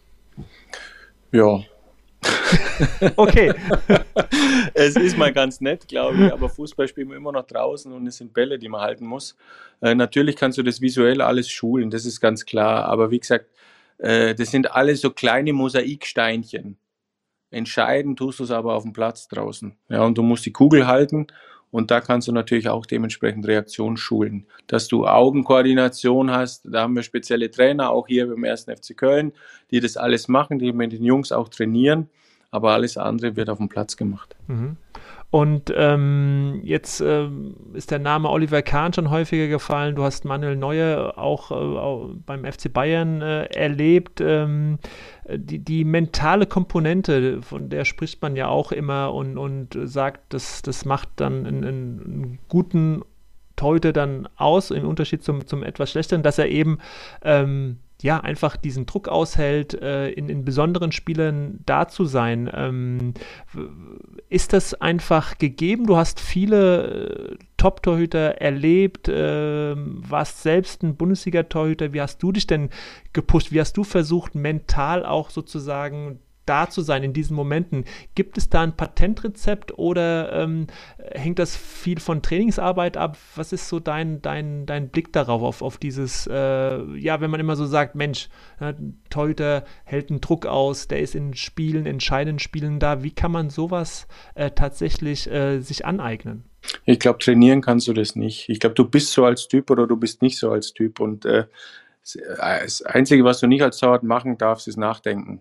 Ja. Okay. Es ist mal ganz nett, glaube ich, aber Fußball spielen wir immer noch draußen und es sind Bälle, die man halten muss. Äh, natürlich kannst du das visuell alles schulen, das ist ganz klar. Aber wie gesagt, äh, das sind alles so kleine Mosaiksteinchen. Entscheiden tust du es aber auf dem Platz draußen. Ja, und du musst die Kugel halten und da kannst du natürlich auch dementsprechend Reaktion schulen. Dass du Augenkoordination hast, da haben wir spezielle Trainer, auch hier beim ersten F C Köln, die das alles machen, die mit den Jungs auch trainieren, aber alles andere wird auf dem Platz gemacht. Mhm. Und ähm, jetzt ähm, ist der Name Oliver Kahn schon häufiger gefallen. Du hast Manuel Neuer auch, äh, auch beim F C Bayern äh, erlebt. Ähm, die, die mentale Komponente, von der spricht man ja auch immer und, und sagt, das, das macht dann einen, einen guten Torhüter dann aus, im Unterschied zum, zum etwas schlechteren, dass er eben ähm, ja, einfach diesen Druck aushält, äh, in, in besonderen Spielen da zu sein. Ähm, ist das einfach gegeben? Du hast viele äh, Top-Torhüter erlebt, äh, warst selbst ein Bundesliga-Torhüter. Wie hast du dich denn gepusht? Wie hast du versucht, mental auch sozusagen da zu sein in diesen Momenten? Gibt es da ein Patentrezept oder ähm, hängt das viel von Trainingsarbeit ab? Was ist so dein, dein, dein Blick darauf, auf, auf dieses, äh, ja, wenn man immer so sagt, Mensch, ja, Torhüter hält einen Druck aus, der ist in Spielen, entscheidenden Spielen da. Wie kann man sowas äh, tatsächlich äh, sich aneignen? Ich glaube, trainieren kannst du das nicht. Ich glaube, du bist so als Typ oder du bist nicht so als Typ und äh, das Einzige, was du nicht als Torwart machen darfst, ist nachdenken.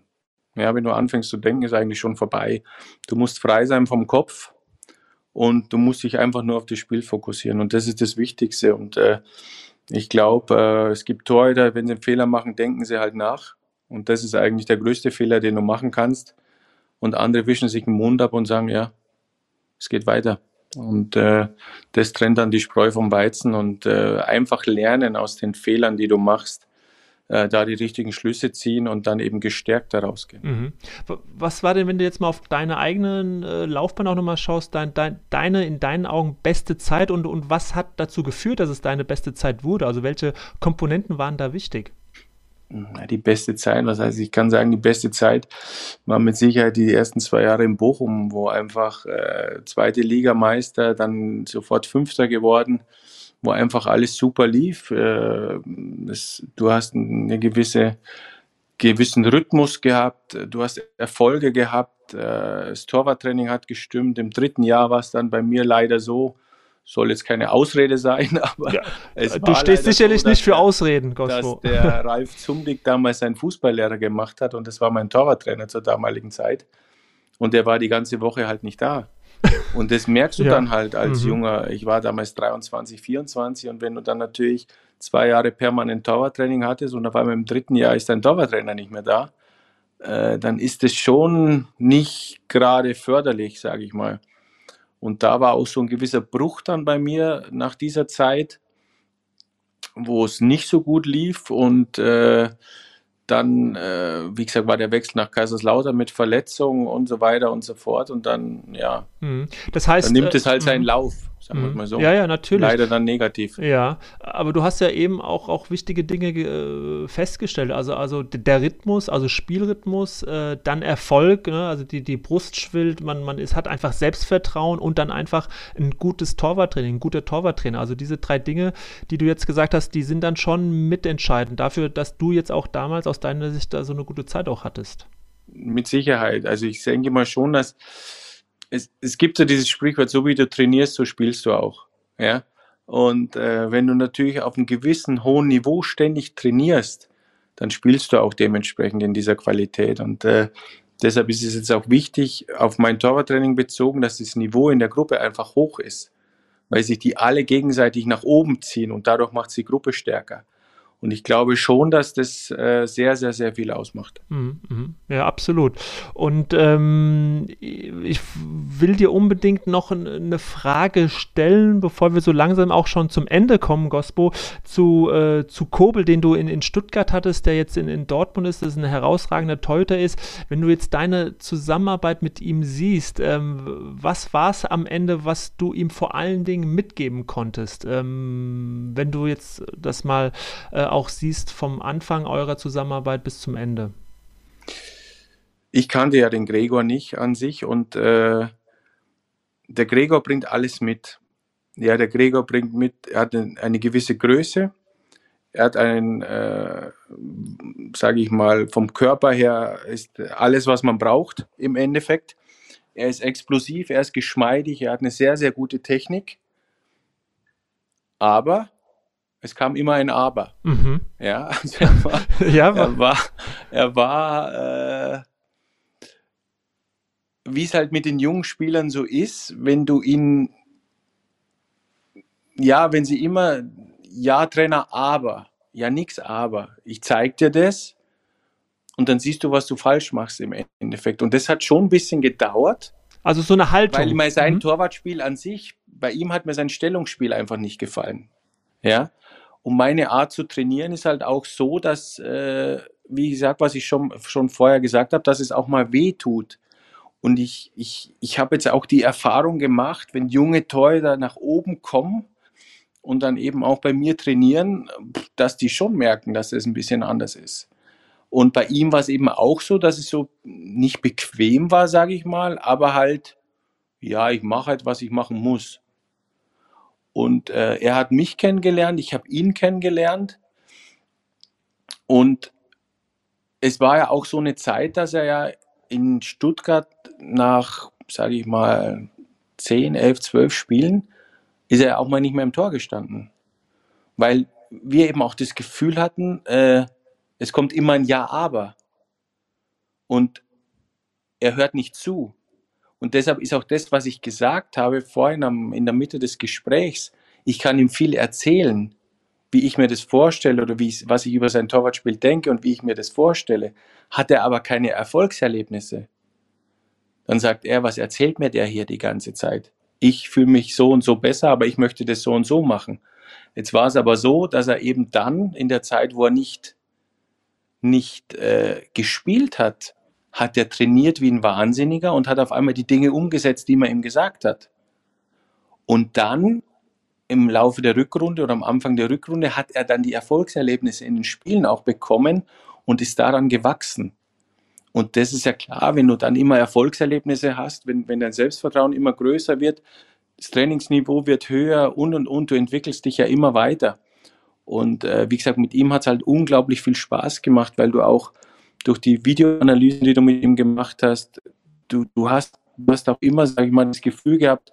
Ja, wenn du anfängst zu denken, ist eigentlich schon vorbei. Du musst frei sein vom Kopf und du musst dich einfach nur auf das Spiel fokussieren. Und das ist das Wichtigste. Und äh, ich glaube, äh, es gibt Torhüter, wenn sie einen Fehler machen, denken sie halt nach. Und das ist eigentlich der größte Fehler, den du machen kannst. Und andere wischen sich den Mund ab und sagen, ja, es geht weiter. Und äh, das trennt dann die Spreu vom Weizen und äh, einfach lernen aus den Fehlern, die du machst, äh, da die richtigen Schlüsse ziehen und dann eben gestärkt daraus gehen. Mhm. Was war denn, wenn du jetzt mal auf deine eigenen äh, Laufbahn auch nochmal schaust, dein, dein, deine in deinen Augen beste Zeit und, und was hat dazu geführt, dass es deine beste Zeit wurde? Also welche Komponenten waren da wichtig? Ja, die beste Zeit, was heißt, ich kann sagen, die beste Zeit war mit Sicherheit die ersten zwei Jahre in Bochum, wo einfach äh, zweite Ligameister, dann sofort Fünfter geworden, wo einfach alles super lief. Äh, das, du hast eine gewisse gewissen Rhythmus gehabt, du hast Erfolge gehabt, äh, das Torwarttraining hat gestimmt. Im dritten Jahr war es dann bei mir leider so, soll jetzt keine Ausrede sein, aber Ja, es du war stehst leider sicherlich so, nicht für der, Ausreden, dass Gospo. der Ralf Zumdick damals seinen Fußballlehrer gemacht hat und das war mein Torwarttrainer zur damaligen Zeit und der war die ganze Woche halt nicht da. Und das merkst du Ja. dann halt als Mhm. Junger. Ich war damals dreiundzwanzig, vierundzwanzig und wenn du dann natürlich zwei Jahre permanent Torwarttraining hattest und auf einmal im dritten Jahr ist dein Torwarttrainer nicht mehr da, äh, dann ist es schon nicht gerade förderlich, sage ich mal. Und da war auch so ein gewisser Bruch dann bei mir nach dieser Zeit, wo es nicht so gut lief und äh, dann, äh, wie gesagt, war der Wechsel nach Kaiserslautern mit Verletzungen und so weiter und so fort und dann, ja, Mhm. Das heißt, dann nimmt äh, es halt seinen mhm. Lauf, sagen wir es Mhm. mal so. Ja, ja, natürlich. Leider dann negativ. Ja, aber du hast ja eben auch, auch wichtige Dinge äh, festgestellt. Also, also d- der Rhythmus, also Spielrhythmus, äh, dann Erfolg, ne? Also die, die Brust schwillt, man, man ist, hat einfach Selbstvertrauen und dann einfach ein gutes Torwarttraining, ein guter Torwarttrainer. Also diese drei Dinge, die du jetzt gesagt hast, die sind dann schon mitentscheidend dafür, dass du jetzt auch damals aus deiner Sicht da so eine gute Zeit auch hattest. Mit Sicherheit. Also ich denke mal schon, dass es, es gibt so dieses Sprichwort, so wie du trainierst, so spielst du auch. Ja? Und äh, wenn du natürlich auf einem gewissen hohen Niveau ständig trainierst, dann spielst du auch dementsprechend in dieser Qualität. Und äh, deshalb ist es jetzt auch wichtig, auf mein Torwarttraining bezogen, dass das Niveau in der Gruppe einfach hoch ist, weil sich die alle gegenseitig nach oben ziehen und dadurch macht die Gruppe stärker. Und ich glaube schon, dass das äh, sehr, sehr, sehr viel ausmacht. Mhm, mhm. Ja, absolut. Und ähm, ich will dir unbedingt noch n- eine Frage stellen, bevor wir so langsam auch schon zum Ende kommen, Gospo, zu, äh, zu Kobel, den du in, in Stuttgart hattest, der jetzt in, in Dortmund ist, das ist ein herausragender Torhüter ist. Wenn du jetzt deine Zusammenarbeit mit ihm siehst, ähm, was war es am Ende, was du ihm vor allen Dingen mitgeben konntest? Ähm, wenn du jetzt das mal äh, auch siehst vom Anfang eurer Zusammenarbeit bis zum Ende. Ich kannte ja den Gregor nicht an sich und äh, der Gregor bringt alles mit. Ja, der Gregor bringt mit, er hat eine, eine gewisse Größe, er hat einen, äh, sage ich mal, vom Körper her ist alles, was man braucht im Endeffekt. Er ist explosiv, er ist geschmeidig, er hat eine sehr, sehr gute Technik, aber es kam immer ein Aber. Mhm. Ja, also er war, Ja, er war, er war äh, wie es halt mit den jungen Spielern so ist, wenn du ihn, ja, wenn sie immer, ja, Trainer, aber, ja, nix, aber, ich zeig dir das und dann siehst du, was du falsch machst im Endeffekt. Und das hat schon ein bisschen gedauert, also so eine Haltung. weil mir sein Mhm. Torwartspiel an sich, bei ihm hat mir sein Stellungsspiel einfach nicht gefallen. Ja, und meine Art zu trainieren ist halt auch so, dass, äh, wie gesagt, was ich schon, schon vorher gesagt habe, dass es auch mal weh tut. Und ich, ich, ich habe jetzt auch die Erfahrung gemacht, wenn junge Torhüter nach oben kommen und dann eben auch bei mir trainieren, dass die schon merken, dass es ein bisschen anders ist. Und bei ihm war es eben auch so, dass es so nicht bequem war, sage ich mal, aber halt, ja, ich mache halt, was ich machen muss. Und äh, er hat mich kennengelernt, ich habe ihn kennengelernt. Und es war ja auch so eine Zeit, dass er ja in Stuttgart nach, sage ich mal, zehn, elf, zwölf Spielen, ist er auch mal nicht mehr im Tor gestanden. Weil wir eben auch das Gefühl hatten, äh, es kommt immer ein Ja, aber. und er hört nicht zu. Und deshalb ist auch das, was ich gesagt habe vorhin am, in der Mitte des Gesprächs, ich kann ihm viel erzählen, wie ich mir das vorstelle oder wie ich, was ich über sein Torwartspiel denke und wie ich mir das vorstelle. Hat er aber keine Erfolgserlebnisse, dann sagt er, was erzählt mir der hier die ganze Zeit? Ich fühle mich so und so besser, aber ich möchte das so und so machen. Jetzt war es aber so, dass er eben dann in der Zeit, wo er nicht, nicht äh, gespielt hat, hat er trainiert wie ein Wahnsinniger und hat auf einmal die Dinge umgesetzt, die man ihm gesagt hat. Und dann im Laufe der Rückrunde oder am Anfang der Rückrunde hat er dann die Erfolgserlebnisse in den Spielen auch bekommen und ist daran gewachsen. Und das ist ja klar, wenn du dann immer Erfolgserlebnisse hast, wenn, wenn dein Selbstvertrauen immer größer wird, das Trainingsniveau wird höher und und und, du entwickelst dich ja immer weiter. Und äh, wie gesagt, mit ihm hat es halt unglaublich viel Spaß gemacht, weil du auch durch die Videoanalysen, die du mit ihm gemacht hast, du, du, hast, du hast auch immer, sag ich mal, das Gefühl gehabt,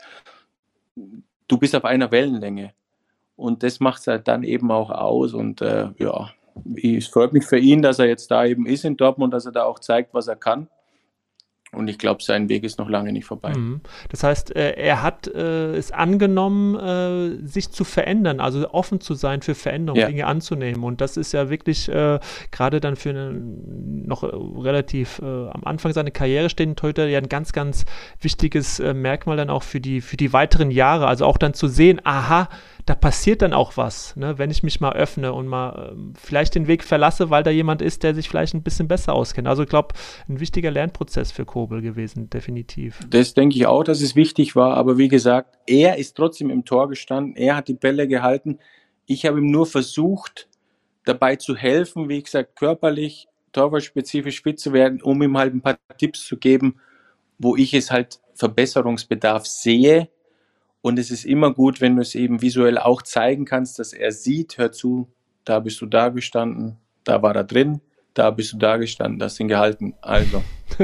du bist auf einer Wellenlänge. Und das macht es halt dann eben auch aus. Und äh, ja, es freut mich für ihn, dass er jetzt da eben ist in Dortmund, dass er da auch zeigt, was er kann. Und ich glaube, sein Weg ist noch lange nicht vorbei. Das heißt, er hat äh, es angenommen, äh, sich zu verändern, also offen zu sein für Veränderungen, ja. Dinge anzunehmen. Und das ist ja wirklich äh, gerade dann für einen noch relativ äh, am Anfang seiner Karriere stehenden Torhüter ja ein ganz, ganz wichtiges äh, Merkmal dann auch für die, für die weiteren Jahre. Also auch dann zu sehen, aha, da passiert dann auch was, ne, wenn ich mich mal öffne und mal ähm, vielleicht den Weg verlasse, weil da jemand ist, der sich vielleicht ein bisschen besser auskennt. Also ich glaube, ein wichtiger Lernprozess für Kobel gewesen, definitiv. Das denke ich auch, dass es wichtig war, aber wie gesagt, er ist trotzdem im Tor gestanden, er hat die Bälle gehalten. Ich habe ihm nur versucht, dabei zu helfen, wie gesagt, körperlich, torwartspezifisch fit zu werden, um ihm halt ein paar Tipps zu geben, wo ich es halt Verbesserungsbedarf sehe. Und es ist immer gut, wenn du es eben visuell auch zeigen kannst, dass er sieht, hör zu, da bist du da gestanden, da war er drin, da bist du da gestanden, hast ihn gehalten. Also,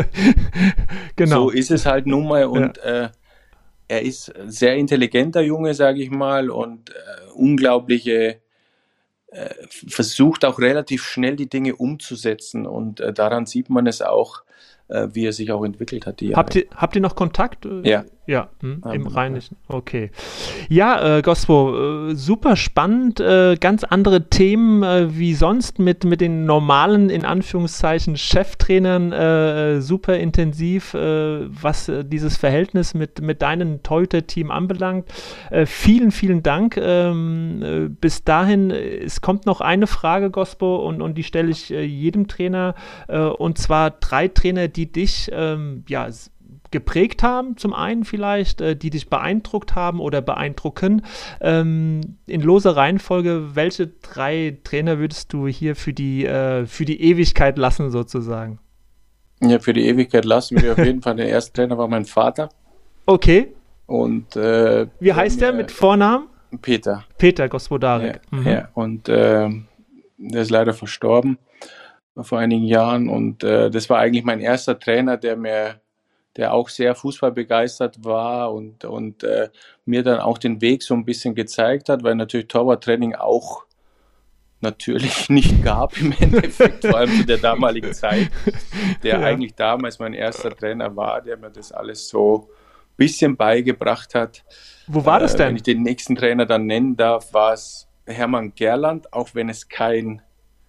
genau. So ist es halt nun mal. Und ja. äh, er ist ein sehr intelligenter Junge, sage ich mal, und äh, unglaubliche, äh, versucht auch relativ schnell die Dinge umzusetzen. Und äh, daran sieht man es auch, äh, wie er sich auch entwickelt hat. Die habt, ihr, habt ihr noch Kontakt? Ja. Ja, hm, im Rheinischen. Okay. Ja, äh, Gospo, äh, super spannend. Äh, ganz andere Themen äh, wie sonst mit, mit den normalen, in Anführungszeichen, Cheftrainern. Äh, super intensiv, äh, was äh, dieses Verhältnis mit, mit deinem Torhüter-Team anbelangt. Äh, vielen, vielen Dank. Ähm, äh, bis dahin, es kommt noch eine Frage, Gospo, und, und die stelle ich äh, jedem Trainer. Äh, und zwar drei Trainer, die dich, ähm, ja, geprägt haben, zum einen vielleicht, äh, die dich beeindruckt haben oder beeindrucken. Ähm, in loser Reihenfolge, welche drei Trainer würdest du hier für die, äh, für die Ewigkeit lassen, sozusagen? Ja, für die Ewigkeit lassen wir auf jeden Fall. Der erste Trainer war mein Vater. Okay. Und äh, wie heißt der mit Vornamen? Peter. Peter Gospodarek. Ja, mhm. ja. Und äh, der ist leider verstorben vor einigen Jahren. Und äh, das war eigentlich mein erster Trainer, der mir der auch sehr fußballbegeistert war und, und äh, mir dann auch den Weg so ein bisschen gezeigt hat, weil natürlich Torwarttraining auch natürlich nicht gab im Endeffekt, vor allem zu der damaligen Zeit, der ja. eigentlich damals mein erster Trainer war, der mir das alles so ein bisschen beigebracht hat. Wo war das denn? Äh, wenn ich den nächsten Trainer dann nennen darf, war es Hermann Gerland, auch wenn es kein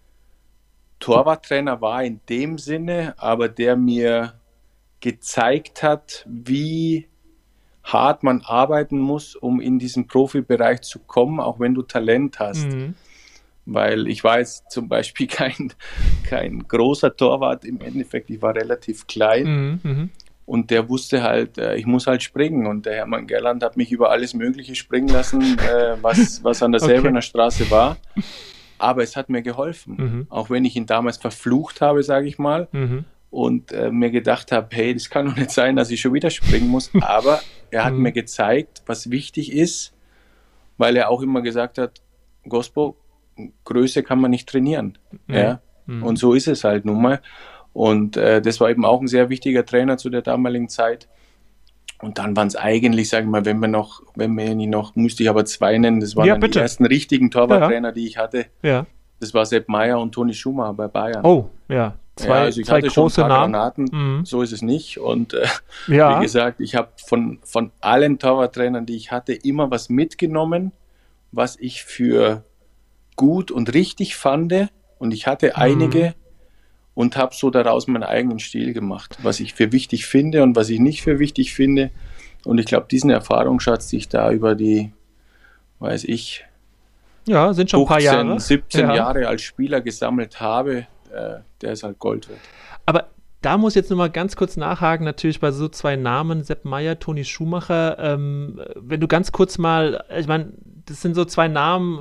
Torwarttrainer war in dem Sinne, aber der mir gezeigt hat, wie hart man arbeiten muss, um in diesen Profibereich zu kommen, auch wenn du Talent hast. Mhm. Weil ich war jetzt zum Beispiel kein, kein großer Torwart im Endeffekt, ich war relativ klein mhm. und der wusste halt, ich muss halt springen und der Hermann Gerland hat mich über alles Mögliche springen lassen, was, was an der okay. Säbener Straße war. Aber es hat mir geholfen, mhm. auch wenn ich ihn damals verflucht habe, sage ich mal. Mhm. Und äh, mir gedacht habe, hey, das kann doch nicht sein, dass ich schon wieder springen muss. Aber er hat mhm. mir gezeigt, was wichtig ist, weil er auch immer gesagt hat, Gospo, Größe kann man nicht trainieren. Mhm. Ja? Mhm. Und so ist es halt nun mal. Und äh, das war eben auch ein sehr wichtiger Trainer zu der damaligen Zeit. Und dann waren es eigentlich, sagen wir mal, wenn wir noch, wenn wir ihn noch, musste ich aber zwei nennen, das waren ja, dann bitte. die ersten richtigen Torwarttrainer, ja. die ich hatte. Ja. Das war Sepp Maier und Toni Schumacher bei Bayern. Oh, ja. zwei, ja, also ich zwei hatte große schon ein paar Namen. Granaten, Mhm. so ist es nicht. Und äh, Ja. wie gesagt, ich habe von, von allen Torwarttrainern, die ich hatte, immer was mitgenommen, was ich für gut und richtig fand. Und ich hatte Mhm. einige und habe so daraus meinen eigenen Stil gemacht, was ich für wichtig finde und was ich nicht für wichtig finde. Und ich glaube, diesen Erfahrungsschatz, den ich da über die, weiß ich, Ja, sind schon ein paar fünfzehn, Jahre. siebzehn Ja. Jahre als Spieler gesammelt habe, äh, der ist halt Gold wert. Aber da muss ich jetzt nochmal ganz kurz nachhaken, natürlich bei so zwei Namen, Sepp Maier, Toni Schumacher. Ähm, wenn du ganz kurz mal, ich meine, das sind so zwei Namen,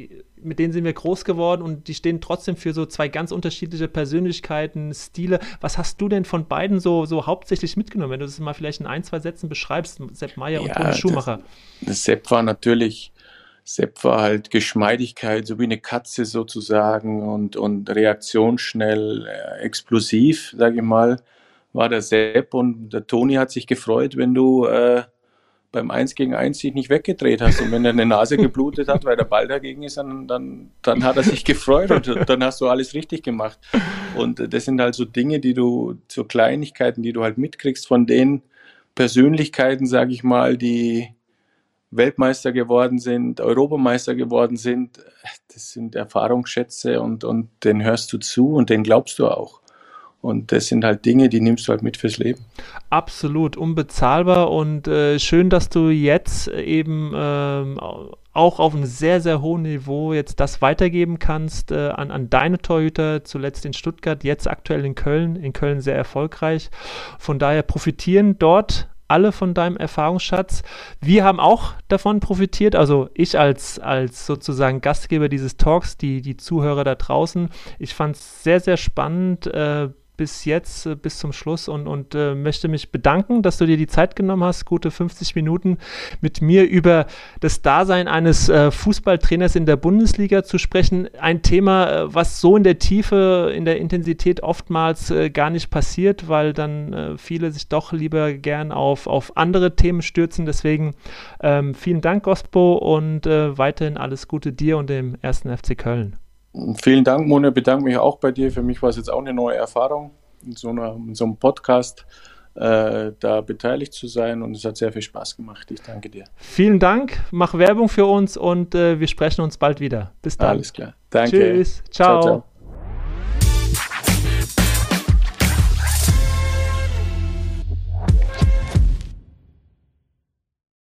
mit denen sind wir groß geworden und die stehen trotzdem für so zwei ganz unterschiedliche Persönlichkeiten, Stile. Was hast du denn von beiden so, so hauptsächlich mitgenommen, wenn du das mal vielleicht in ein, zwei Sätzen beschreibst, Sepp Maier und Ja, Toni Schumacher? Das, das Sepp war natürlich, Sepp war halt Geschmeidigkeit, so wie eine Katze sozusagen und, und reaktionsschnell, äh, explosiv, sage ich mal, war der Sepp, und der Toni hat sich gefreut, wenn du äh, beim eins gegen eins dich nicht weggedreht hast, und wenn er eine Nase geblutet hat, weil der Ball dagegen ist, dann, dann, dann hat er sich gefreut und dann hast du alles richtig gemacht. Und das sind halt so Dinge, die du, so Kleinigkeiten, die du halt mitkriegst von den Persönlichkeiten, sage ich mal, die Weltmeister geworden sind, Europameister geworden sind. Das sind Erfahrungsschätze, und, und den hörst du zu und den glaubst du auch. Und das sind halt Dinge, die nimmst du halt mit fürs Leben. Absolut unbezahlbar, und äh, schön, dass du jetzt eben ähm, auch auf einem sehr, sehr hohen Niveau jetzt das weitergeben kannst äh, an, an deine Torhüter, zuletzt in Stuttgart, jetzt aktuell in Köln, in Köln sehr erfolgreich. Von daher profitieren dort alle von deinem Erfahrungsschatz. Wir haben auch davon profitiert, also ich als, als sozusagen Gastgeber dieses Talks, die, die Zuhörer da draußen. Ich fand es sehr, sehr spannend, äh, bis jetzt, äh, bis zum Schluss, und, und äh, möchte mich bedanken, dass du dir die Zeit genommen hast, gute fünfzig Minuten mit mir über das Dasein eines äh, Fußballtrainers in der Bundesliga zu sprechen. Ein Thema, äh, was so in der Tiefe, in der Intensität oftmals äh, gar nicht passiert, weil dann äh, viele sich doch lieber gern auf, auf andere Themen stürzen. Deswegen ähm, vielen Dank, Gospo, und äh, weiterhin alles Gute dir und dem ersten F C Köln. Vielen Dank, Mone, bedanke mich auch bei dir. Für mich war es jetzt auch eine neue Erfahrung, in so, einer, in so einem Podcast äh, da beteiligt zu sein, und es hat sehr viel Spaß gemacht. Ich danke dir. Vielen Dank, mach Werbung für uns, und äh, wir sprechen uns bald wieder. Bis dann. Alles klar. Danke. Tschüss. Ciao. Ciao, ciao.